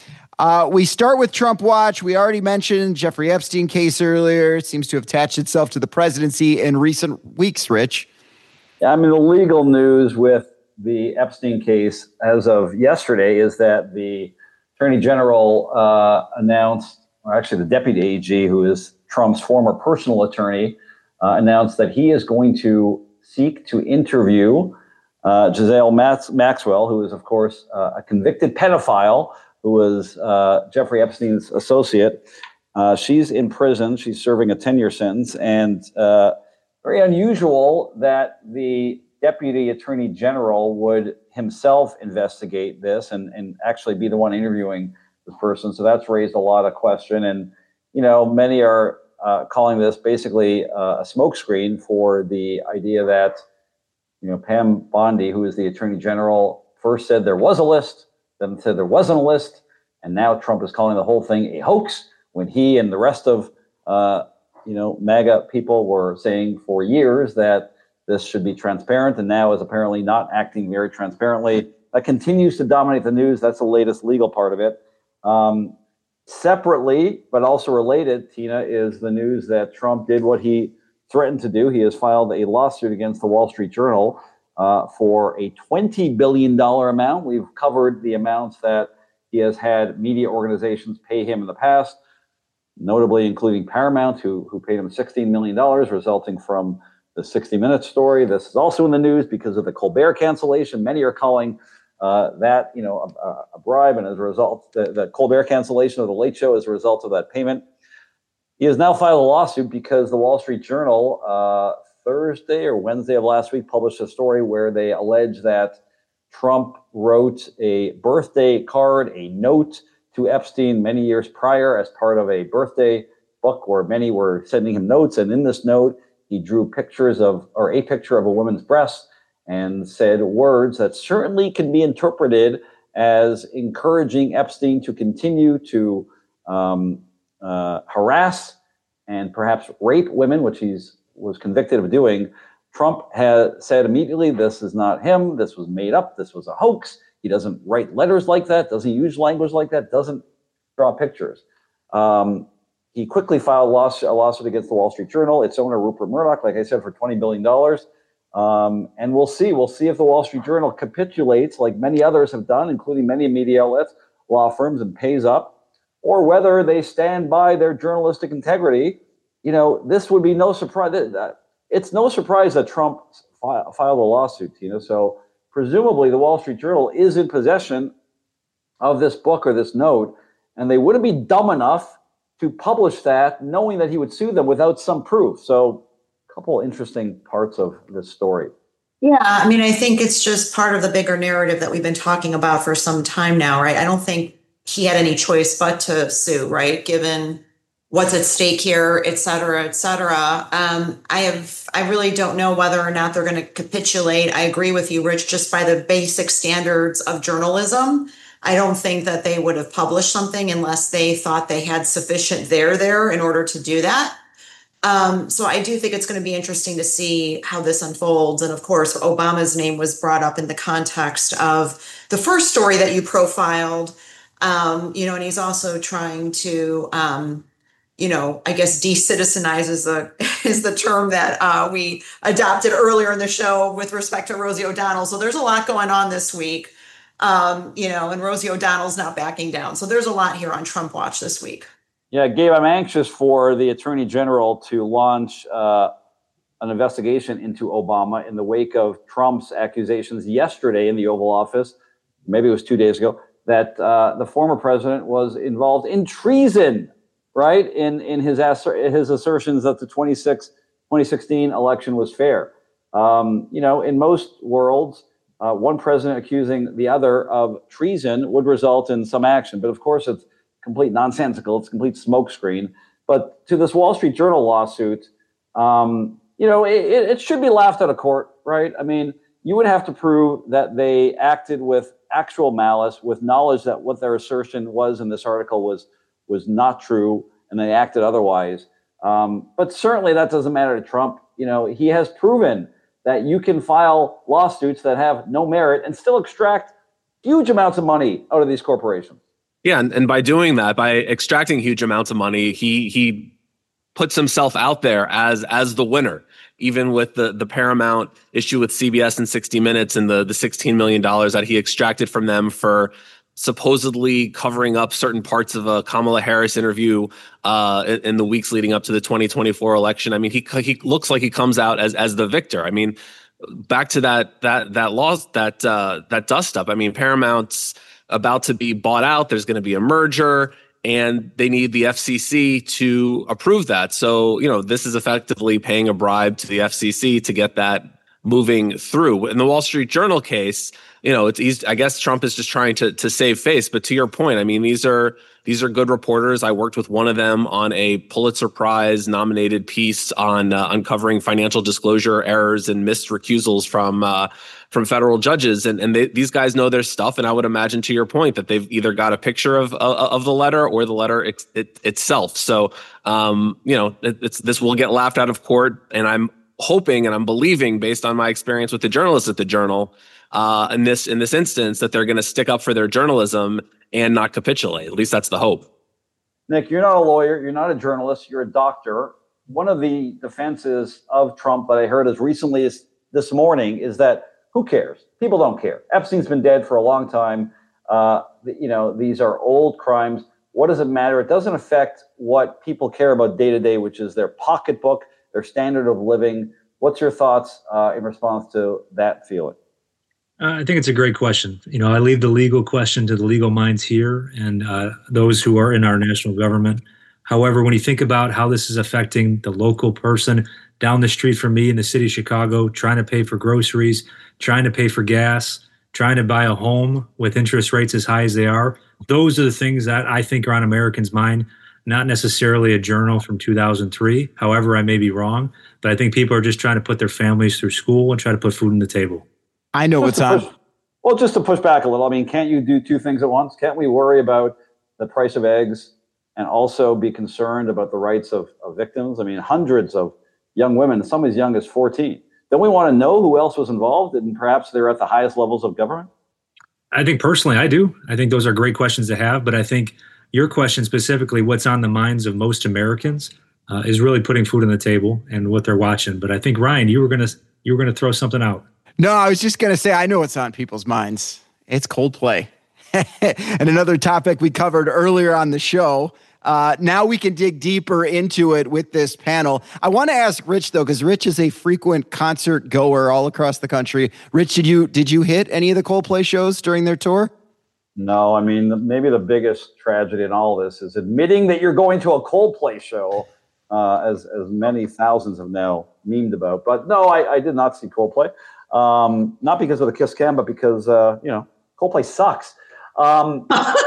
Uh, we start with Trump Watch. We already mentioned Jeffrey Epstein case earlier. It seems to have attached itself to the presidency in recent weeks, Rich. Yeah, I mean, the legal news with the Epstein case as of yesterday is that the Attorney General uh, announced, or actually the Deputy A G, who is Trump's former personal attorney, uh, announced that he is going to seek to interview uh, Ghislaine Max- Maxwell, who is, of course, uh, a convicted pedophile, who was uh, Jeffrey Epstein's associate. Uh, she's in prison. She's serving a ten-year sentence. And uh, very unusual that the Deputy Attorney General would himself investigate this and, and actually be the one interviewing this person. So that's raised a lot of question. And, you know, many are uh, calling this basically uh, a smokescreen for the idea that, you know, Pam Bondi, who is the Attorney General, first said there was a list, then said there wasn't a list, and now Trump is calling the whole thing a hoax when he and the rest of, uh, you know, MAGA people were saying for years that this should be transparent, and now is apparently not acting very transparently. That continues to dominate the news. That's the latest legal part of it. Um, separately, but also related, Tina, is the news that Trump did what he threatened to do. He has filed a lawsuit against the Wall Street Journal uh, for a twenty billion dollars amount. We've covered the amounts that he has had media organizations pay him in the past, notably including Paramount, who, who paid him sixteen million dollars, resulting from the sixty minutes story. This is also in the news because of the Colbert cancellation. Many are calling uh, that, you know, a, a bribe, and as a result, the, the Colbert cancellation of the Late Show as a result of that payment. He has now filed a lawsuit because the Wall Street Journal, uh, Thursday or Wednesday of last week, published a story where they allege that Trump wrote a birthday card, a note to Epstein many years prior as part of a birthday book where many were sending him notes. And in this note, he drew pictures of, or a picture of a woman's breast and said words that certainly can be interpreted as encouraging Epstein to continue to um, uh, harass and perhaps rape women, which he's was convicted of doing. Trump has said immediately, this is not him. This was made up. This was a hoax. He doesn't write letters like that, doesn't use language like that, doesn't draw pictures. Um, he quickly filed a lawsuit, a lawsuit against the Wall Street Journal, its owner, Rupert Murdoch, like I said, for twenty billion dollars. Um, and we'll see. We'll see if the Wall Street Journal capitulates, like many others have done, including many media outlets, law firms, and pays up, or whether they stand by their journalistic integrity. You know, this would be no surprise. It's no surprise that Trump filed a lawsuit, you know, so presumably the Wall Street Journal is in possession of this book or this note, and they wouldn't be dumb enough to publish that knowing that he would sue them without some proof. So a couple interesting parts of this story. Yeah, I mean, I think it's just part of the bigger narrative that we've been talking about for some time now, right? I don't think he had any choice but to sue, right? Given what's at stake here, et cetera, et cetera. Um, I have, I really don't know whether or not they're going to capitulate. I agree with you, Rich, just by the basic standards of journalism. I don't think that they would have published something unless they thought they had sufficient there there in order to do that. Um, so I do think it's going to be interesting to see how this unfolds. And of course, Obama's name was brought up in the context of the first story that you profiled, um, you know, and he's also trying to, um, you know, I guess de-citizenize is the, is the term that uh, we adopted earlier in the show with respect to Rosie O'Donnell. So there's a lot going on this week, um, you know, and Rosie O'Donnell's not backing down. So there's a lot here on Trump Watch this week. Yeah, Gabe, I'm anxious for the Attorney General to launch uh, an investigation into Obama in the wake of Trump's accusations yesterday in the Oval Office, maybe it was two days ago, that uh, the former president was involved in treason, right, in, in his, asser- his assertions that the twenty sixteen election was fair. Um, you know, in most worlds, uh, one president accusing the other of treason would result in some action. But of course, it's complete nonsensical. It's a complete smokescreen. But to this Wall Street Journal lawsuit, um, you know, it, it should be laughed out of court, right? I mean, you would have to prove that they acted with actual malice, with knowledge that what their assertion was in this article was was not true, and they acted otherwise. Um, but certainly that doesn't matter to Trump. You know, he has proven that you can file lawsuits that have no merit and still extract huge amounts of money out of these corporations. Yeah, and, and by doing that, by extracting huge amounts of money, he he puts himself out there as as the winner. Even with the the Paramount issue with C B S and sixty minutes and the the sixteen million dollars that he extracted from them for supposedly covering up certain parts of a Kamala Harris interview uh, in, in the weeks leading up to the twenty twenty-four election. I mean, he he looks like he comes out as as the victor. I mean, back to that that that loss that uh, that dust up. I mean, Paramount's about to be bought out. There's going to be a merger, and they need the F C C to approve that. So, you know, this is effectively paying a bribe to the F C C to get that moving through. In the Wall Street Journal case, you know, it's easy. I guess Trump is just trying to to save face. But to your point, I mean, these are these are good reporters. I worked with one of them on a Pulitzer Prize nominated piece on uh, uncovering financial disclosure errors and missed recusals from uh, from federal judges. And and they, these guys know their stuff. And I would imagine, to your point, that they've either got a picture of uh, of the letter or the letter it, it, itself. So, um, you know, it, it's this will get laughed out of court. And I'm hoping and I'm believing, based on my experience with the journalists at the Journal, uh, in this in this instance, that they're going to stick up for their journalism and not capitulate. At least that's the hope. Nick, you're not a lawyer. You're not a journalist. You're a doctor. One of the defenses of Trump that I heard as recently as this morning is that who cares? People don't care. Epstein's been dead for a long time. Uh, you know, these are old crimes. What does it matter? It doesn't affect what people care about day to day, which is their pocketbook, their standard of living. What's your thoughts uh, in response to that feeling? Uh, I think it's a great question. You know, I leave the legal question to the legal minds here and uh, those who are in our national government. However, when you think about how this is affecting the local person down the street from me in the city of Chicago, trying to pay for groceries, trying to pay for gas, trying to buy a home with interest rates as high as they are, those are the things that I think are on Americans' mind, not necessarily a journal from two thousand three. However, I may be wrong, but I think people are just trying to put their families through school and try to put food on the table. I know what's on. Push, well, just to push back a little, I mean, can't you do two things at once? Can't we worry about the price of eggs and also be concerned about the rights of, of victims? I mean, hundreds of young women, some as young as fourteen. Don't we want to know who else was involved and perhaps they're at the highest levels of government? I think personally I do. I think those are great questions to have, but I think your question specifically, what's on the minds of most Americans, uh, is really putting food on the table and what they're watching. But I think, Ryan, you were going to you were going to throw something out. No, I was just going to say, I know what's on people's minds. It's Coldplay. And another topic we covered earlier on the show. Uh, now we can dig deeper into it with this panel. I want to ask Rich, though, because Rich is a frequent concert goer all across the country. Rich, did you did you hit any of the Coldplay shows during their tour? No, I mean, maybe the biggest tragedy in all of this is admitting that you're going to a Coldplay show, uh, as as many thousands have now memed about. But no, I, I did not see Coldplay. Um, not because of the Kiss Cam, but because, uh, you know, Coldplay sucks. Um,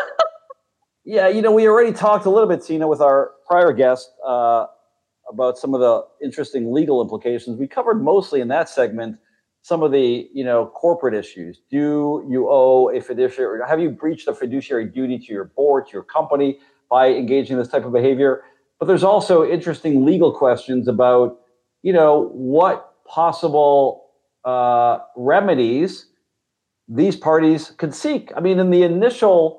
yeah, you know, we already talked a little bit, Tina, with our prior guest uh, about some of the interesting legal implications. We covered mostly in that segment some of the, you know, corporate issues. Do you owe a fiduciary, or have you breached a fiduciary duty to your board, to your company by engaging in this type of behavior? But there's also interesting legal questions about, you know, what possible Uh, remedies these parties could seek. I mean, in the initial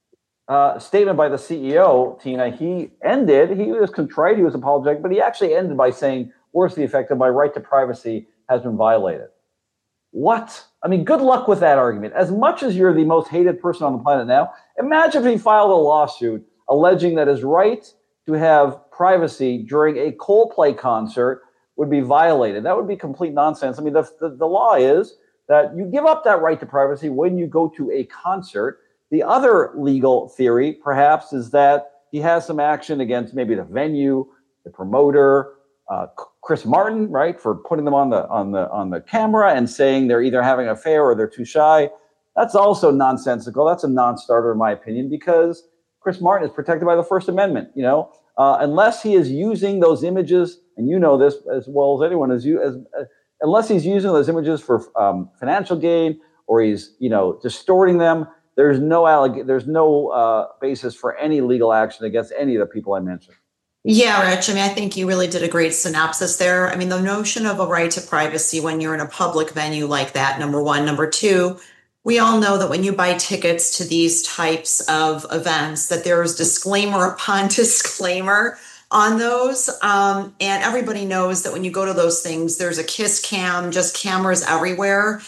uh, statement by the C E O, Tina, he ended, he was contrite, he was apologetic, but he actually ended by saying, words to the effect of, my right to privacy has been violated. What? I mean, good luck with that argument. As much as you're the most hated person on the planet now, imagine if he filed a lawsuit alleging that his right to have privacy during a Coldplay concert would be violated. That would be complete nonsense. I mean, the, the, the law is that you give up that right to privacy when you go to a concert. The other legal theory, perhaps, is that he has some action against maybe the venue, the promoter, uh, Chris Martin, right, for putting them on the on the on the camera and saying they're either having an affair or they're too shy. That's also nonsensical. That's a non-starter, in my opinion, because Chris Martin is protected by the First Amendment. You know, uh, unless he is using those images, and you know this as well as anyone, as you as uh, unless he's using those images for um, financial gain or he's you know distorting them, there's no alleg- there's no uh, basis for any legal action against any of the people I mentioned. Yeah, Rich. I mean, I think you really did a great synopsis there. I mean, the notion of a right to privacy when you're in a public venue like that, number one. Number two, we all know that when you buy tickets to these types of events, that there's disclaimer upon disclaimer on those. Um, and everybody knows that when you go to those things, there's a kiss cam, just cameras everywhere.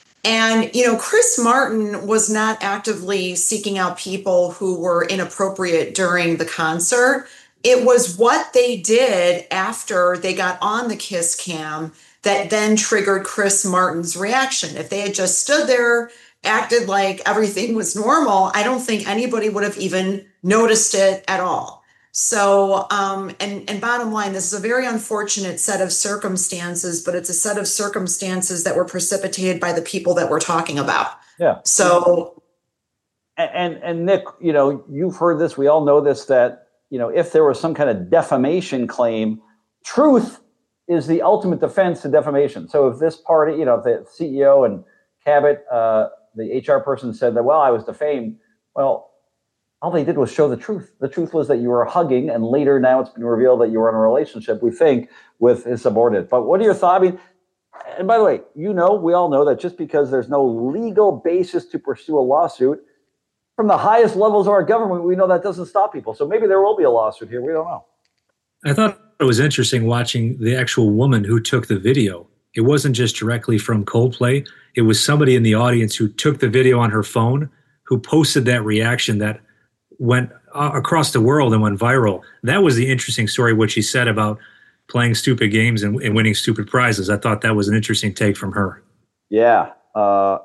And, you know, Chris Martin was not actively seeking out people who were inappropriate during the concert. It was what they did after they got on the kiss cam that then triggered Chris Martin's reaction. If they had just stood there, acted like everything was normal, I don't think anybody would have even noticed it at all. So, um, and, and bottom line, this is a very unfortunate set of circumstances, but it's a set of circumstances that were precipitated by the people that we're talking about. Yeah. So, and, and, and Nick, you know, you've heard this, we all know this, that you know, if there was some kind of defamation claim, truth is the ultimate defense to defamation. So if this party, you know, if the C E O and Cabot, uh, the H R person said that, well, I was defamed. Well, all they did was show the truth. The truth was that you were hugging, and later now it's been revealed that you were in a relationship, we think, with his subordinate. But what are your thoughts? I mean, and by the way, you know, we all know that just because there's no legal basis to pursue a lawsuit, from the highest levels of our government, we know that doesn't stop people. So maybe there will be a lawsuit here. We don't know. I thought it was interesting watching the actual woman who took the video. It wasn't just directly from Coldplay. It was somebody in the audience who took the video on her phone, who posted that reaction that went uh, across the world and went viral. That was the interesting story, what she said about playing stupid games and, and winning stupid prizes. I thought that was an interesting take from her. Yeah. Uh,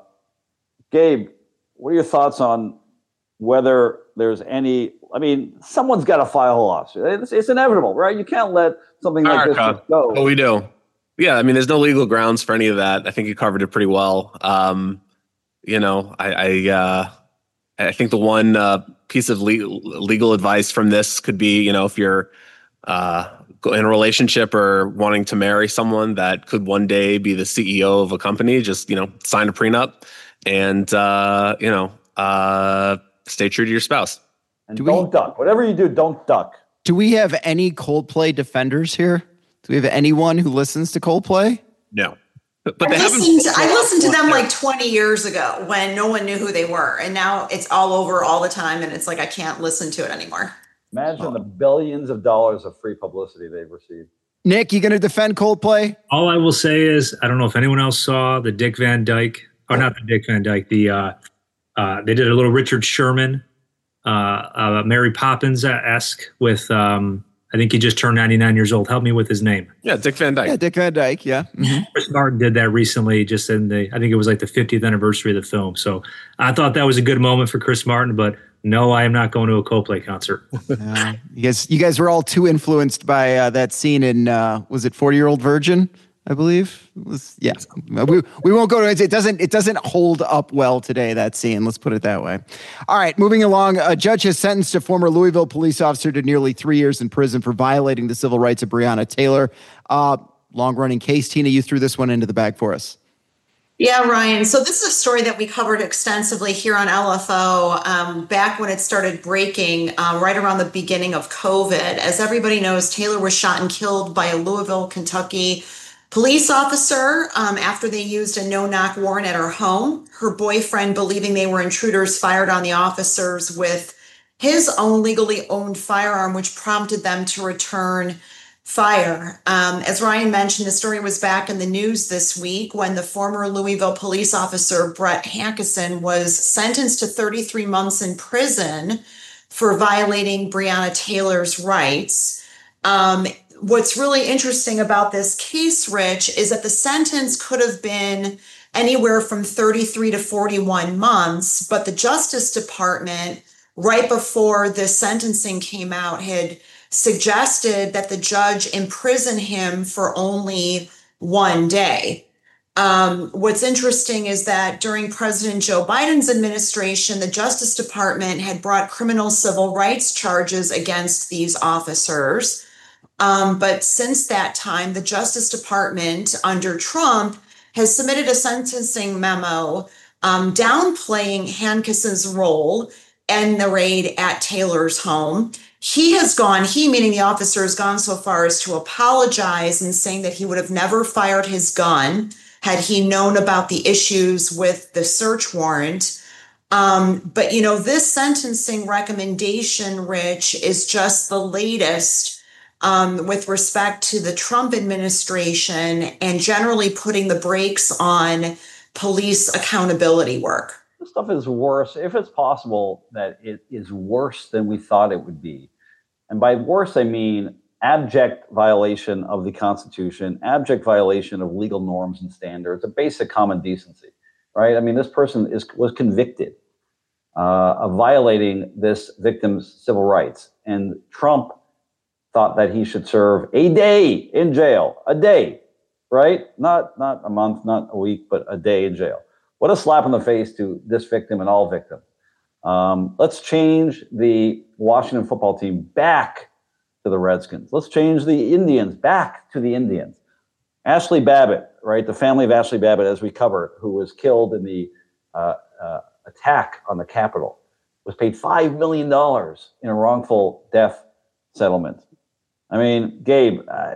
Gabe, what are your thoughts on whether there's any, I mean, someone's got to file a lawsuit. It's, it's inevitable, right? You can't let something like this just go. Oh, we do. Yeah, I mean, there's no legal grounds for any of that. I think you covered it pretty well. Um, you know, I I, uh, I think the one uh, piece of legal, legal advice from this could be, you know, if you're uh, in a relationship or wanting to marry someone that could one day be the C E O of a company, just, you know, sign a prenup and, uh, you know, uh, stay true to your spouse. And do don't we, duck. Whatever you do, don't duck. Do we have any Coldplay defenders here? Do we have anyone who listens to Coldplay? No. But, but I, they listened to, I listened to them like twenty years ago when no one knew who they were. And now it's all over all the time. And it's like, I can't listen to it anymore. Imagine oh. the billions of dollars of free publicity they've received. Nick, you going to defend Coldplay? All I will say is, I don't know if anyone else saw the Dick Van Dyke, or not the Dick Van Dyke, the, uh, Uh, they did a little Richard Sherman, uh, uh, Mary Poppins-esque with, um, I think he just turned ninety-nine years old. Help me with his name. Yeah, Dick Van Dyke. Yeah, Dick Van Dyke, yeah. Mm-hmm. Chris Martin did that recently, just in the, I think it was like the fiftieth anniversary of the film. So I thought that was a good moment for Chris Martin, but no, I am not going to a Coldplay concert. uh, you guys, you guys were all too influenced by uh, that scene in, uh, was it forty-Year-Old Virgin? I believe it was, yeah. We we won't go to it. It doesn't it doesn't hold up well today, that scene. Let's put it that way. All right, moving along. A judge has sentenced a former Louisville police officer to nearly three years in prison for violating the civil rights of Breonna Taylor. Uh, long running case. Tina, you threw this one into the bag for us. Yeah, Ryan. So this is a story that we covered extensively here on L F O um, back when it started breaking, uh, right around the beginning of COVID. As everybody knows, Taylor was shot and killed by a Louisville, Kentucky police officer um, after they used a no-knock warrant at her home. Her boyfriend, believing they were intruders, fired on the officers with his own legally owned firearm, which prompted them to return fire. Um, as Ryan mentioned, the story was back in the news this week when the former Louisville police officer, Brett Hankison, was sentenced to thirty-three months in prison for violating Breonna Taylor's rights. Um, What's really interesting about this case, Rich, is that the sentence could have been anywhere from thirty-three to forty-one months, but the Justice Department, right before the sentencing came out, had suggested that the judge imprison him for only one day. Um, what's interesting is that during President Joe Biden's administration, the Justice Department had brought criminal civil rights charges against these officers. Um, but since that time, the Justice Department under Trump has submitted a sentencing memo um, downplaying Hankis's role in the raid at Taylor's home. He has gone, he meaning the officer, has gone so far as to apologize and saying that he would have never fired his gun had he known about the issues with the search warrant. Um, but, you know, this sentencing recommendation, Rich, is just the latest um, with respect to the Trump administration and generally putting the brakes on police accountability work. This stuff is worse, if it's possible that it is worse than we thought it would be. And by worse, I mean abject violation of the Constitution, abject violation of legal norms and standards, a basic common decency, right? I mean, this person is was convicted uh, of violating this victim's civil rights. And Trump thought that he should serve a day in jail, a day, right? Not, not a month, not a week, but a day in jail. What a slap in the face to this victim and all victims. Um, let's change the Washington football team back to the Redskins. Let's change the Indians back to the Indians. Ashley Babbitt, right? The family of Ashley Babbitt, as we covered, who was killed in the uh, uh, attack on the Capitol, was paid five million dollars in a wrongful death settlement. I mean, Gabe, uh,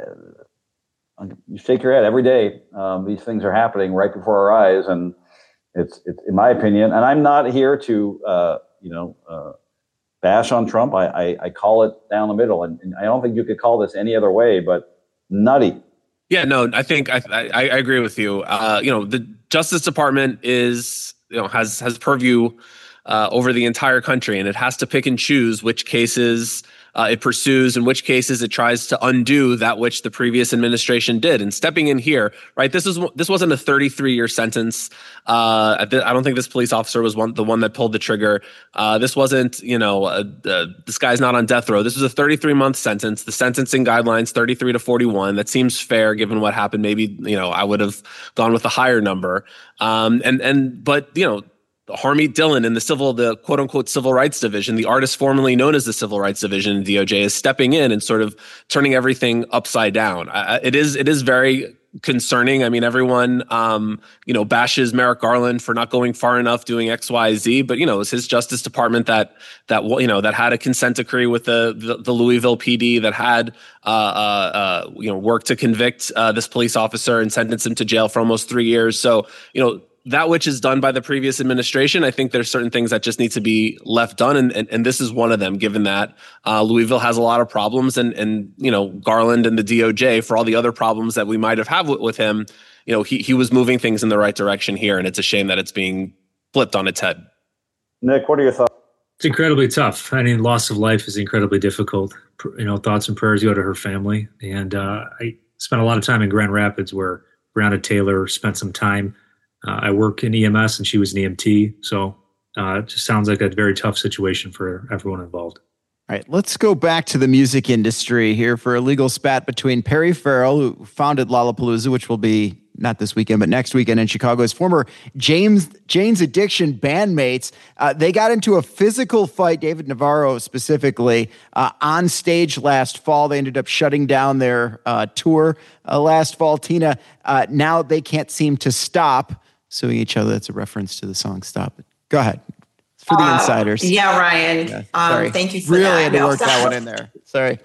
you shake your head every day. Um, these things are happening right before our eyes, and it's, it's in my opinion, and I'm not here to, uh, you know, uh, bash on Trump. I, I, I call it down the middle, and, and I don't think you could call this any other way, but nutty. Yeah, no, I think I, I, I agree with you. Uh, you know, the Justice Department is, you know, has has purview uh, over the entire country, and it has to pick and choose which cases uh, it pursues, in which cases it tries to undo that which the previous administration did. And stepping in here, right? This is this wasn't a thirty-three year sentence. Uh, I don't think this police officer was one the one that pulled the trigger. Uh, this wasn't, you know, uh, uh, this guy's not on death row. This was a thirty-three month sentence. The sentencing guidelines thirty-three to forty-one. That seems fair given what happened. Maybe, you know, I would have gone with a higher number. Um, and and but you know. Harmeet Dillon in the civil, the quote unquote civil rights division, the artist formerly known as the civil rights division in D O J, is stepping in and sort of turning everything upside down. Uh, it is, it is very concerning. I mean, everyone, um, you know, bashes Merrick Garland for not going far enough, doing X, Y, Z, but you know, it's his Justice Department that, that, you know, that had a consent decree with the, the, the Louisville P D, that had, uh, uh, uh, you know, work to convict uh, this police officer and sentence him to jail for almost three years. So, you know, that which is done by the previous administration, I think there's certain things that just need to be left done. And, and, and this is one of them, given that uh, Louisville has a lot of problems, and, and, you know, Garland and the D O J, for all the other problems that we might have had with, with him, you know, he, he was moving things in the right direction here. And it's a shame that it's being flipped on its head. Nick, what are your thoughts? It's incredibly tough. I mean, loss of life is incredibly difficult. You know, thoughts and prayers go to her family. And uh, I spent a lot of time in Grand Rapids where Breonna Taylor spent some time. Uh, I work in E M S and she was an E M T. So uh, it just sounds like a very tough situation for everyone involved. All right, let's go back to the music industry here for a legal spat between Perry Farrell, who founded Lollapalooza, which will be not this weekend, but next weekend in Chicago, his former James Jane's Addiction bandmates. Uh, they got into a physical fight, David Navarro specifically, uh, on stage last fall. They ended up shutting down their uh, tour uh, last fall. Tina, uh, now they can't seem to stop suing each other. That's a reference to the song Stop It. Go ahead. It's for the uh, insiders. Yeah, Ryan. Yeah, um, thank you for really that. Really had to no, work that one in there. Sorry.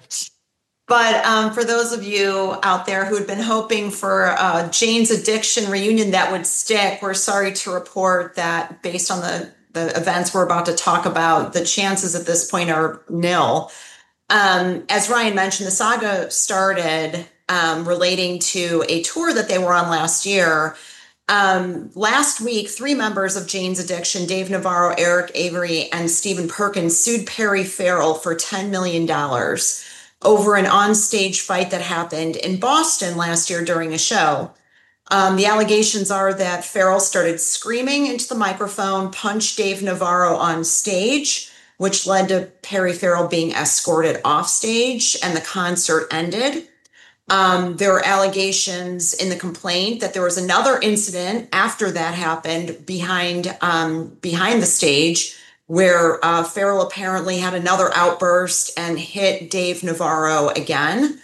But um, for those of you out there who had been hoping for a Jane's Addiction reunion that would stick, we're sorry to report that based on the, the events we're about to talk about, the chances at this point are nil. Um, as Ryan mentioned, the saga started um, relating to a tour that they were on last year. Um, last week, three members of Jane's Addiction, Dave Navarro, Eric Avery, and Stephen Perkins, sued Perry Farrell for ten million dollars over an onstage fight that happened in Boston last year during a show. Um, the allegations are that Farrell started screaming into the microphone, punched Dave Navarro on stage, which led to Perry Farrell being escorted off stage, and the concert ended. Um, there were allegations in the complaint that there was another incident after that happened behind um, behind the stage where uh, Farrell apparently had another outburst and hit Dave Navarro again.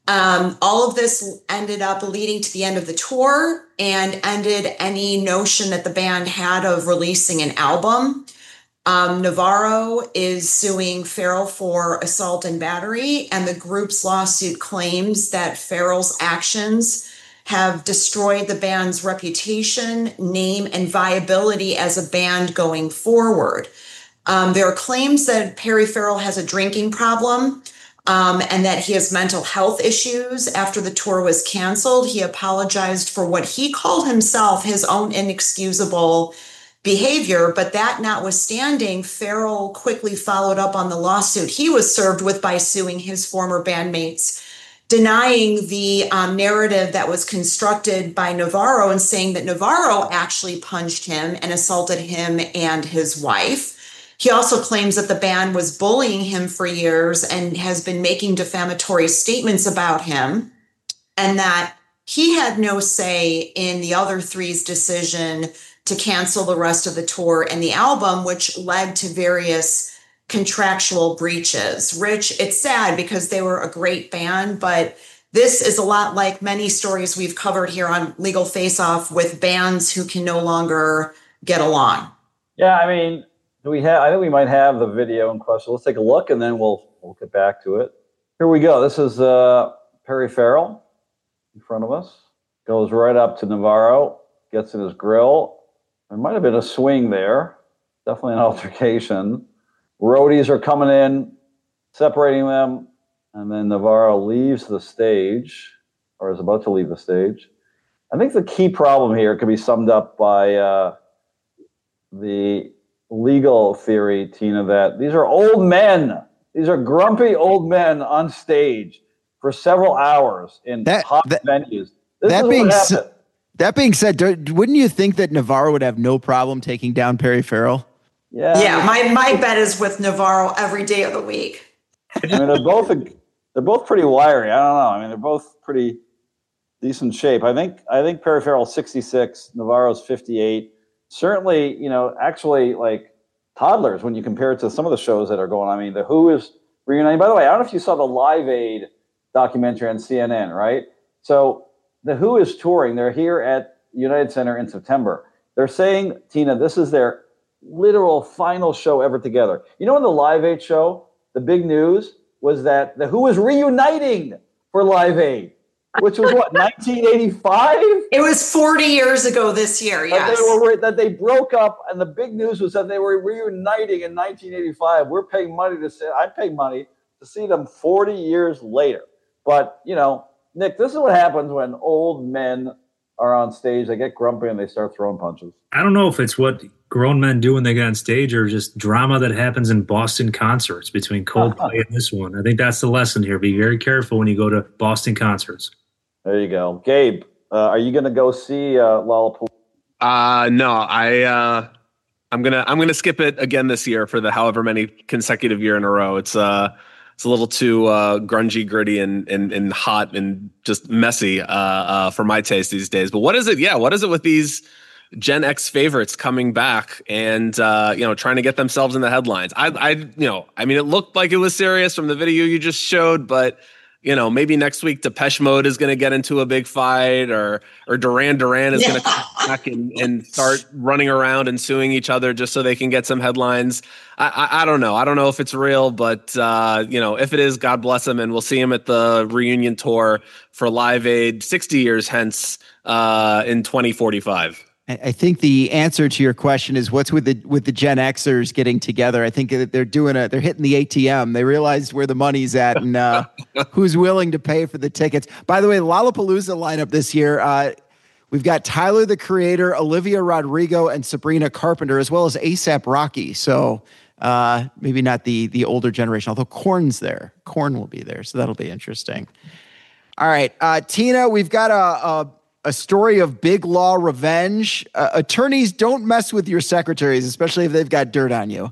Um, all of this ended up leading to the end of the tour and ended any notion that the band had of releasing an album. Um, Navarro is suing Farrell for assault and battery, and the group's lawsuit claims that Farrell's actions have destroyed the band's reputation, name, and viability as a band going forward. Um, there are claims that Perry Farrell has a drinking problem um, and that he has mental health issues. After the tour was canceled, he apologized for what he called himself his own inexcusable behavior, but that notwithstanding, Farrell quickly followed up on the lawsuit he was served with by suing his former bandmates, denying the um, narrative that was constructed by Navarro and saying that Navarro actually punched him and assaulted him and his wife. He also claims that the band was bullying him for years and has been making defamatory statements about him, and that he had no say in the other three's decision to cancel the rest of the tour and the album, which led to various contractual breaches. Rich, it's sad because they were a great band, but this is a lot like many stories we've covered here on Legal Face Off with bands who can no longer get along. Yeah, I mean, do we have? I think we might have the video in question. Let's take a look, and then we'll we'll get back to it. Here we go. This is uh, Perry Farrell in front of us. Goes right up to Navarro, gets in his grill. There might have been a swing there. Definitely an altercation. Roadies are coming in, separating them, and then Navarro leaves the stage, or is about to leave the stage. I think the key problem here could be summed up by uh, the legal theory, Tina, that these are old men. These are grumpy old men on stage for several hours in that, hot that, venues. This that is being what s- happened. That being said, wouldn't you think that Navarro would have no problem taking down Perry Farrell? Yeah, yeah. My my bet is with Navarro every day of the week. I mean, they're both they're both pretty wiry. I don't know. I mean, they're both pretty decent shape. I think I think Perry Farrell's sixty-six, Navarro's fifty-eight. Certainly, you know, actually like toddlers when you compare it to some of the shows that are going on. I mean, The Who is reuniting. By the way, I don't know if you saw the Live Aid documentary on C N N, right? So The Who is touring. They're here at United Center in September. They're saying, Tina, this is their literal final show ever together. You know, in the Live Aid show, the big news was that The Who was reuniting for Live Aid, which was what, nineteen eighty-five? It was forty years ago this year, yes. That they, were, that they broke up, and the big news was that they were reuniting in nineteen eighty-five. We're paying money to see, I pay money to see them forty years later. But, you know, Nick, this is what happens when old men are on stage. They get grumpy and they start throwing punches. I don't know if it's what grown men do when they get on stage or just drama that happens in Boston concerts between Coldplay and this one. I think that's the lesson here. Be very careful when you go to Boston concerts. There you go. Gabe, uh, are you going to go see uh, Lollapalooza? Uh, no, I, uh, I'm going to, I'm going to skip it again this year for the however many consecutive year in a row. It's, uh, It's a little too uh, grungy, gritty, and, and and hot, and just messy uh, uh, for my taste these days. But what is it? Yeah, what is it with these Gen X favorites coming back and uh, you know trying to get themselves in the headlines? I, I, you know, I mean, it looked like it was serious from the video you just showed, but you know, maybe next week Depeche Mode is going to get into a big fight, or or Duran Duran is yeah. going to come back and, and start running around and suing each other just so they can get some headlines. I, I, I don't know. I don't know if it's real, but uh, you know, if it is, God bless them, and we'll see him at the reunion tour for Live Aid sixty years hence uh, in twenty forty-five. I think the answer to your question is what's with the with the Gen Xers getting together. I think that they're doing a they're hitting the A T M. They realized where the money's at and uh, who's willing to pay for the tickets. By the way, the Lollapalooza lineup this year, uh, we've got Tyler the Creator, Olivia Rodrigo, and Sabrina Carpenter, as well as ASAP Rocky. So uh, maybe not the the older generation, although Korn's there. Korn will be there, so that'll be interesting. All right, uh, Tina, we've got a. a A story of big law revenge. Uh, attorneys, don't mess with your secretaries, especially if they've got dirt on you.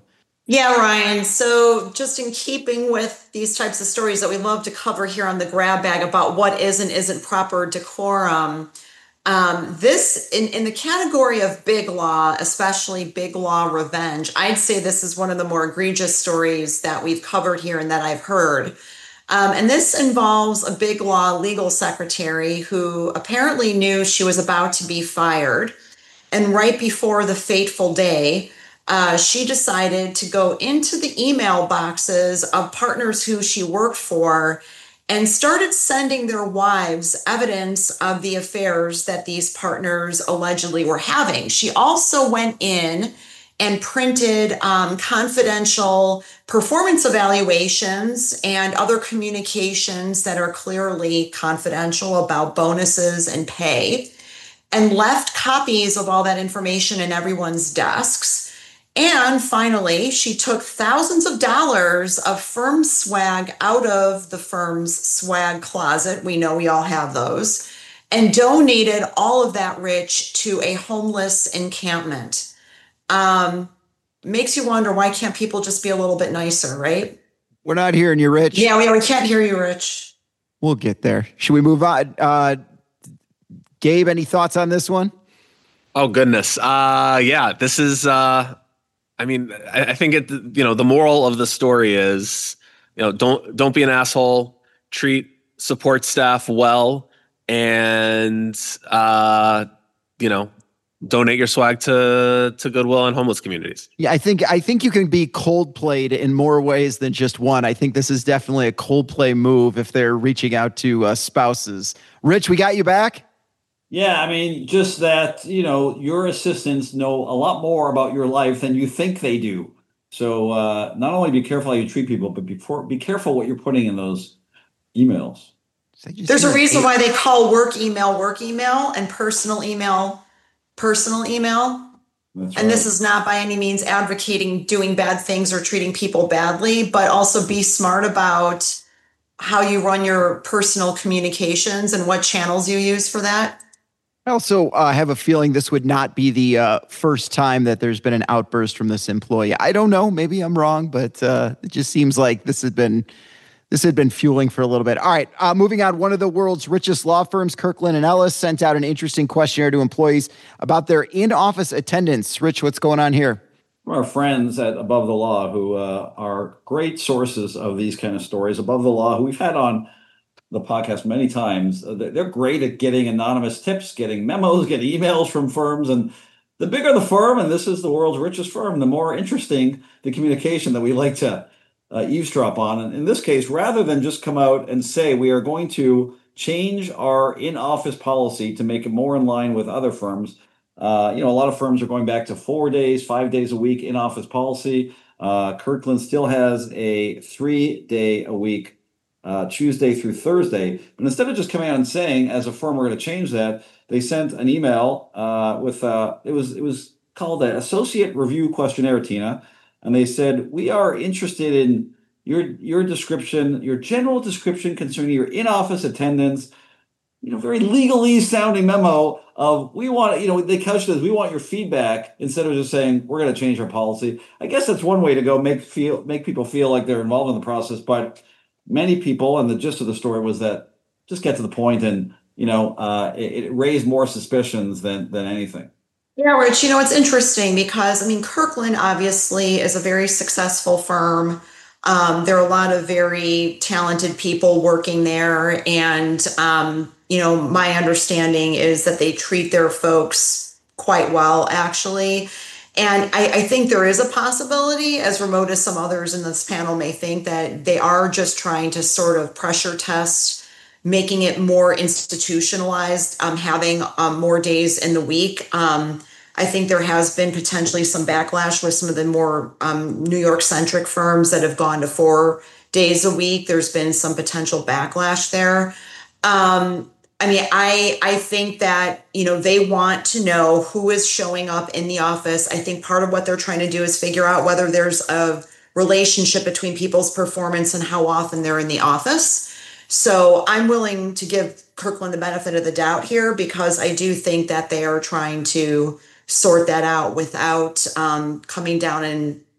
Yeah, Ryan. So just in keeping with these types of stories that we love to cover here on the Grab Bag about what is and isn't proper decorum, um, this in, in the category of big law, especially big law revenge, I'd say this is one of the more egregious stories that we've covered here and that I've heard. Um, and this involves a big law legal secretary who apparently knew she was about to be fired. And right before the fateful day, uh, she decided to go into the email boxes of partners who she worked for and started sending their wives evidence of the affairs that these partners allegedly were having. She also went in and printed um, confidential performance evaluations and other communications that are clearly confidential about bonuses and pay, and left copies of all that information in everyone's desks. And finally, she took thousands of dollars of firm swag out of the firm's swag closet. We know we all have those, and donated all of that, Rich, to a homeless encampment. Um, makes you wonder, why can't people just be a little bit nicer, right? We're not hearing you, Rich. Yeah, we, we can't hear you, Rich. We'll get there. Should we move on? Uh, Gabe, any thoughts on this one? Oh, goodness. Uh, yeah, this is, uh, I mean, I, I think it, you know, the moral of the story is, you know, don't, don't be an asshole, treat support staff well, and, uh, you know, donate your swag to, to Goodwill and homeless communities. Yeah, I think I think you can be cold-played in more ways than just one. I think this is definitely a cold play move if they're reaching out to uh, spouses. Rich, we got you back? Yeah, I mean, just that, you know, your assistants know a lot more about your life than you think they do. So uh, not only be careful how you treat people, but before, be careful what you're putting in those emails. There's a reason why they call work email work email and personal email personal email. That's and right. This is not by any means advocating doing bad things or treating people badly, but also be smart about how you run your personal communications and what channels you use for that. I also uh, have a feeling this would not be the uh, first time that there's been an outburst from this employee. I don't know. Maybe I'm wrong, but uh, it just seems like this had been this had been fueling for a little bit. All right, uh, moving on. One of the world's richest law firms, Kirkland and Ellis, sent out an interesting questionnaire to employees about their in-office attendance. Rich, what's going on here? Our friends at Above the Law, who uh, are great sources of these kind of stories. Above the Law, who we've had on the podcast many times. They're great at getting anonymous tips, getting memos, getting emails from firms. And the bigger the firm, and this is the world's richest firm, the more interesting the communication that we like to uh, eavesdrop on. And in this case, rather than just come out and say, we are going to change our in-office policy to make it more in line with other firms. Uh, you know, a lot of firms are going back to four days, five days a week in-office policy. Uh, Kirkland still has a three-day a week Uh, Tuesday through Thursday. But instead of just coming out and saying, as a firm, we're going to change that, they sent an email uh, with, uh, it was it was called an Associate Review Questionnaire, Tina. And they said, we are interested in your your description, your general description concerning your in-office attendance, you know, very legalese sounding memo of, we want, you know, they couched it as, we want your feedback, instead of just saying, we're going to change our policy. I guess that's one way to go, make feel make people feel like they're involved in the process. But many people, and the gist of the story was that just get to the point, and, you know, uh, it, it raised more suspicions than than anything. Yeah, Rich, you know, it's interesting because, I mean, Kirkland obviously is a very successful firm. Um, there are a lot of very talented people working there. And, um, you know, my understanding is that they treat their folks quite well, actually. And I, I think there is a possibility, as remote as some others in this panel may think, that they are just trying to sort of pressure test, making it more institutionalized, um, having um, more days in the week. Um, I think there has been potentially some backlash with some of the more um, New York-centric firms that have gone to four days a week. There's been some potential backlash there. Um, I mean, I I think that, you know, they want to know who is showing up in the office. I think part of what they're trying to do is figure out whether there's a relationship between people's performance and how often they're in the office. So I'm willing to give Kirkland the benefit of the doubt here, because I do think that they are trying to sort that out without um, coming down and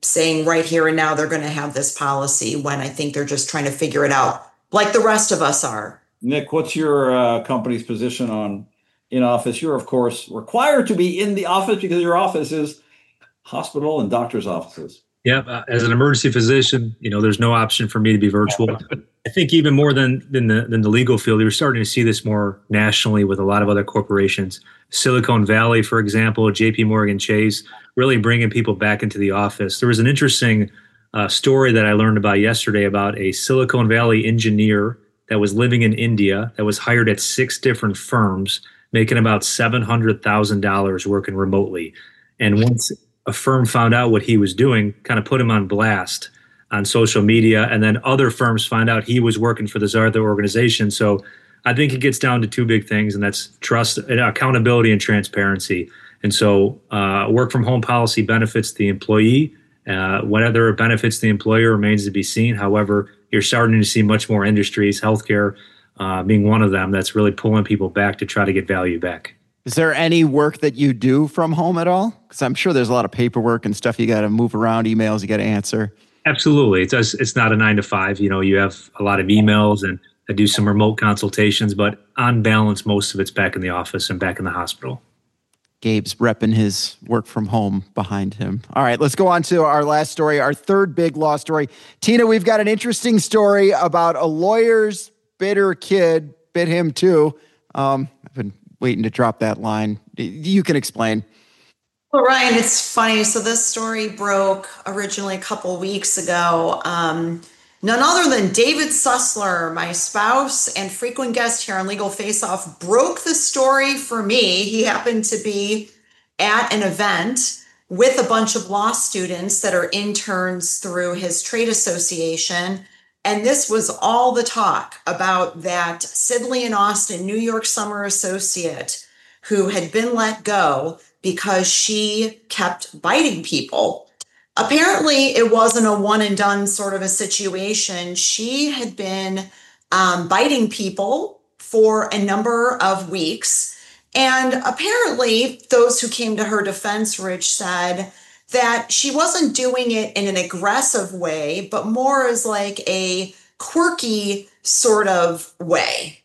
saying right here and now they're going to have this policy when I think they're just trying to figure it out like the rest of us are. Nick, what's your uh, company's position on in office? You're, of course, required to be in the office because your office is hospital and doctor's offices. Yeah, uh, as an emergency physician, you know, there's no option for me to be virtual. I think even more than than the than the legal field, you're starting to see this more nationally with a lot of other corporations. Silicon Valley, for example, J P Morgan Chase, really bringing people back into the office. There was an interesting uh, story that I learned about yesterday about a Silicon Valley engineer that was living in India that was hired at six different firms, making about seven hundred thousand dollars working remotely. And once a firm found out what he was doing, kind of put him on blast on social media, and then other firms find out he was working for this other organization. So I think it gets down to two big things, and that's trust, accountability, and transparency. And so uh, work from home policy benefits the employee. Uh, whether it benefits the employer remains to be seen. However, you're starting to see much more industries, healthcare uh, being one of them, that's really pulling people back to try to get value back. Is there any work that you do from home at all? Because I'm sure there's a lot of paperwork and stuff you got to move around, emails you got to answer. Absolutely. It's it's not a nine to five. You know, you have a lot of emails, and I do some remote consultations, but on balance, most of it's back in the office and back in the hospital. Gabe's repping his work from home behind him. All right, let's go on to our last story, our third big law story. Tina, we've got an interesting story about a lawyer's bitter kid bit him too. Um, I've been waiting to drop that line. You can explain. Well, Ryan, it's funny. So this story broke originally a couple weeks ago. Um, none other than David Sussler, my spouse and frequent guest here on Legal Face Off, broke the story for me. He happened to be at an event with a bunch of law students that are interns through his trade association. And this was all the talk about that Sidley and Austin, New York summer associate who had been let go because she kept biting people. Apparently, it wasn't a one and done sort of a situation. She had been um, biting people for a number of weeks. And apparently, those who came to her defense, Rich, said that she wasn't doing it in an aggressive way, but more as like a quirky sort of way.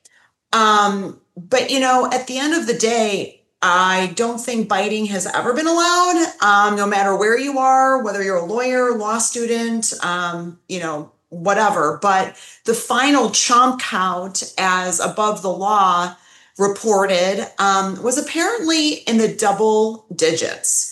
Um, but, you know, at the end of the day, I don't think biting has ever been allowed, um, no matter where you are, whether you're a lawyer, law student, um, you know, whatever. But the final chomp count, as Above the Law reported, um, was apparently in the double digits.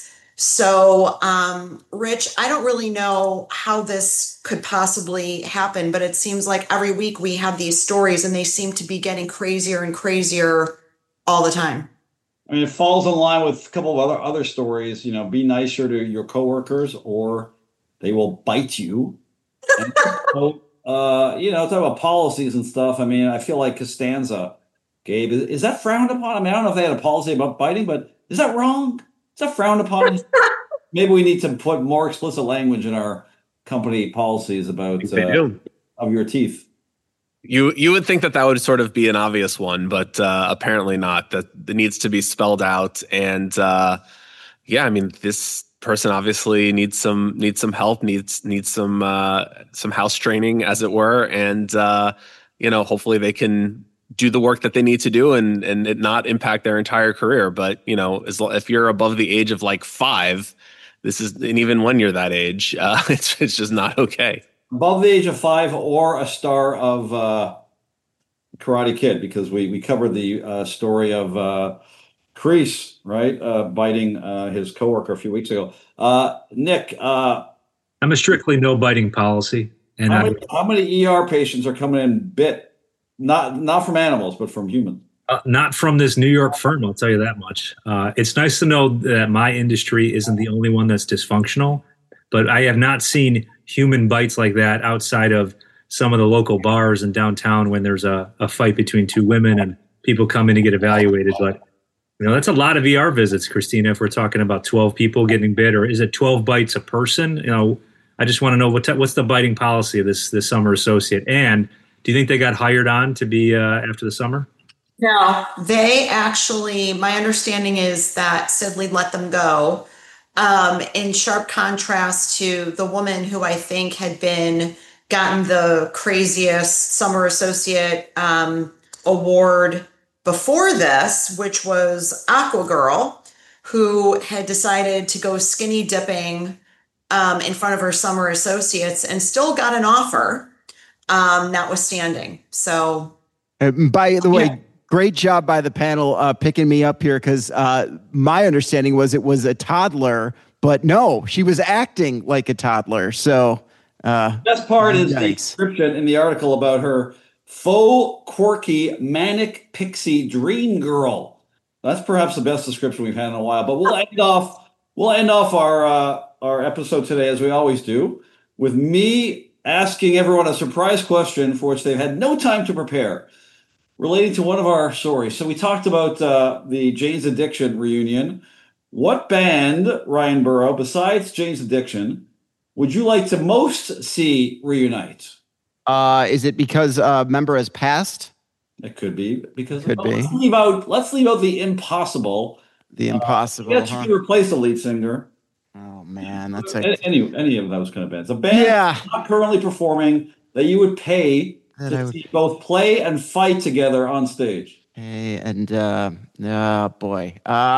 So, um, Rich, I don't really know how this could possibly happen, but it seems like every week we have these stories and they seem to be getting crazier and crazier all the time. I mean, it falls in line with a couple of other other stories. You know, be nicer to your coworkers or they will bite you. And so, uh, you know, talk about policies and stuff. I mean, I feel like Costanza, Gabe, is, is that frowned upon? I mean, I don't know if they had a policy about biting, but is that wrong? Is that frowned upon? Maybe we need to put more explicit language in our company policies about uh, of your teeth. You you would think that that would sort of be an obvious one, but uh, apparently not. That it needs to be spelled out. And uh, yeah, I mean, this person obviously needs some needs some help, needs needs some uh, some house training, as it were. And uh, you know, hopefully they can do the work that they need to do and and it not impact their entire career. But you know, as if you're above the age of like five, this is, and even when you're that age, uh, it's it's just not okay. Above the age of five or a star of uh, Karate Kid, because we, we covered the uh, story of uh, Kreese, right, uh, biting uh, his coworker a few weeks ago. Uh, Nick. Uh, I'm a strictly no biting policy. And how many, how many E R patients are coming in bit? Not, not from animals, but from humans. Uh, not from this New York firm, I'll tell you that much. Uh, it's nice to know that my industry isn't the only one that's dysfunctional, but I have not seen human bites like that outside of some of the local bars in downtown when there's a, a fight between two women and people come in to get evaluated. But, you know, that's a lot of E R visits, Christina, if we're talking about twelve people getting bit, or is it twelve bites a person? You know, I just want to know what t- what's the biting policy of this, this summer associate? And do you think they got hired on to be uh, after the summer? No, they actually, my understanding is that Sidley let them go. um, in sharp contrast to the woman who I think had been gotten the craziest summer associate um, award before this, which was Aqua Girl, who had decided to go skinny dipping um, in front of her summer associates and still got an offer, um, notwithstanding. So, uh, by the way, yeah. Great job by the panel uh, picking me up here, because uh, my understanding was it was a toddler, but no, she was acting like a toddler. So uh, best part is yikes. the description in the article about her faux, quirky, manic pixie dream girl. That's perhaps the best description we've had in a while. But we'll end off we'll end off our uh, our episode today, as we always do, with me asking everyone a surprise question for which they've had no time to prepare, relating to one of our stories. So we talked about uh, the Jane's Addiction reunion. What band, Ryan Burrow, besides Jane's Addiction, would you like to most see reunite? Uh, is it because a member has passed? It could be because could oh, be. Let's leave out. Let's leave out the impossible. The impossible. Uh, yes, huh? you can replace the lead singer. Oh man, that's a any any of those kind of bands. A band Yeah. not currently performing that you would pay That to I would- see both play and fight together on stage. Hey, and uh, oh boy,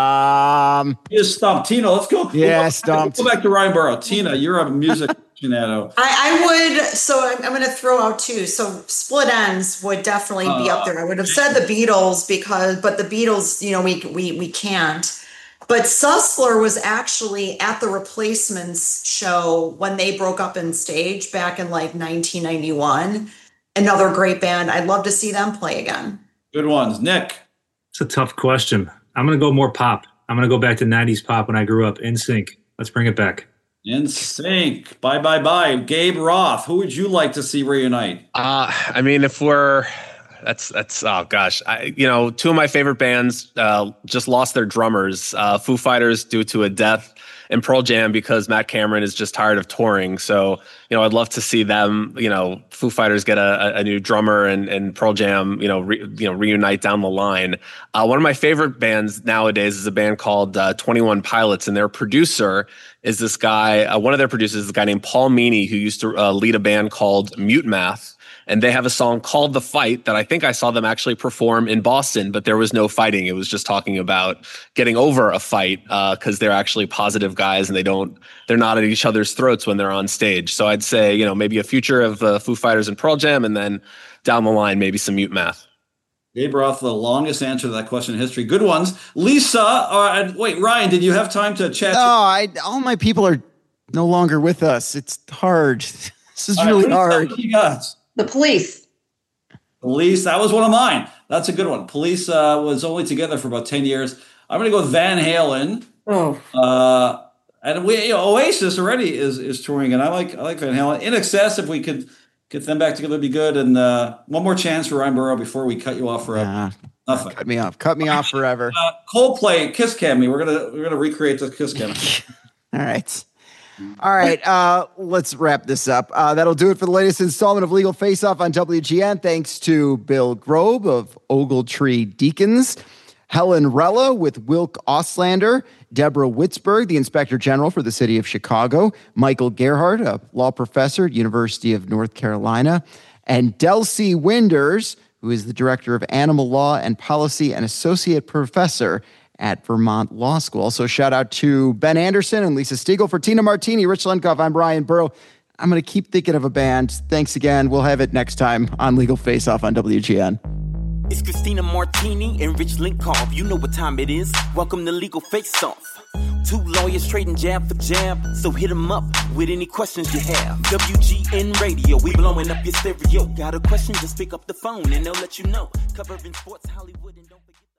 um, You just stump Tina. Let's go. Yeah, we'll go, stumped. Go back to Ryan Burrow. Tina, you're a music aficionado. I, I would, so I'm, I'm going to throw out two. So Split Ends would definitely be Uh, up there. I would have said the Beatles because, but the Beatles, you know, we we we can't. But Sussler was actually at the Replacements show when they broke up in stage back in like nineteen ninety-one. Another great band. I'd love to see them play again. Good ones. Nick. It's a tough question. I'm going to go more pop. I'm going to go back to nineties pop when I grew up. N Sync. Let's bring it back. In Sync. Bye, bye, bye. Gabe Roth. Who would you like to see reunite? Uh, I mean, if we're that's that's oh gosh, I, you know, two of my favorite bands uh, just lost their drummers. Uh, Foo Fighters due to a death, and Pearl Jam because Matt Cameron is just tired of touring. So you know, I'd love to see them. You know, Foo Fighters get a, a new drummer, and and Pearl Jam, you know, re, you know, reunite down the line. Uh, one of my favorite bands nowadays is a band called uh, twenty-one Pilots, and their producer is this guy. Uh, one of their producers is a guy named Paul Meany, who used to uh, lead a band called Mute Math. And they have a song called The Fight that I think I saw them actually perform in Boston, but there was no fighting. It was just talking about getting over a fight because uh, they're actually positive guys and they don't, they're not at each other's throats when they're on stage. So I'd say, you know, maybe a future of uh, Foo Fighters and Pearl Jam, and then down the line, maybe some Mute Math. Gabe Roth, the longest answer to that question in history. Good ones. Lisa, uh, wait, Ryan, did you have time to chat? no, I, all my people are no longer with us. It's hard. This is really Lisa, hard. What do you got? The Police. Police, that was one of mine. That's a good one. Police uh, was only together for about ten years. I'm going to go with Van Halen. Oh. Uh, and we, you know, Oasis already is is touring, and I like I like Van Halen. In Excess, if we could get them back together, it'd be good. And uh, one more chance for Ryan Burrow before we cut you off forever. Nah, Nothing. cut me off. Cut me off forever. Uh, Coldplay, Kiss Cam me. We're gonna we're gonna recreate the Kiss Cam. All right. All right, uh, let's wrap this up. Uh, that'll do it for the latest installment of Legal Face Off on W G N. Thanks to Bill Grobe of Ogletree Deacons, Helen Rella with Wilk Oslander, Deborah Witzberg, the Inspector General for the City of Chicago, Michael Gerhardt, a law professor at University of North Carolina, and Delcy Winders, who is the Director of Animal Law and Policy and Associate Professor at Vermont Law School. Also, shout out to Ben Anderson and Lisa Stiegel. For Tina Martini, Rich Lenkoff, I'm Ryan Burrow. I'm going to keep thinking of a band. Thanks again. We'll have it next time on Legal Face Off on W G N. It's Christina Martini and Rich Lenkoff. You know what time it is. Welcome to Legal Face Off. Two lawyers trading jab for jab. So hit them up with any questions you have. W G N Radio, we blowing up your stereo. Got a question, just pick up the phone and they'll let you know. Covering sports, Hollywood, and don't forget...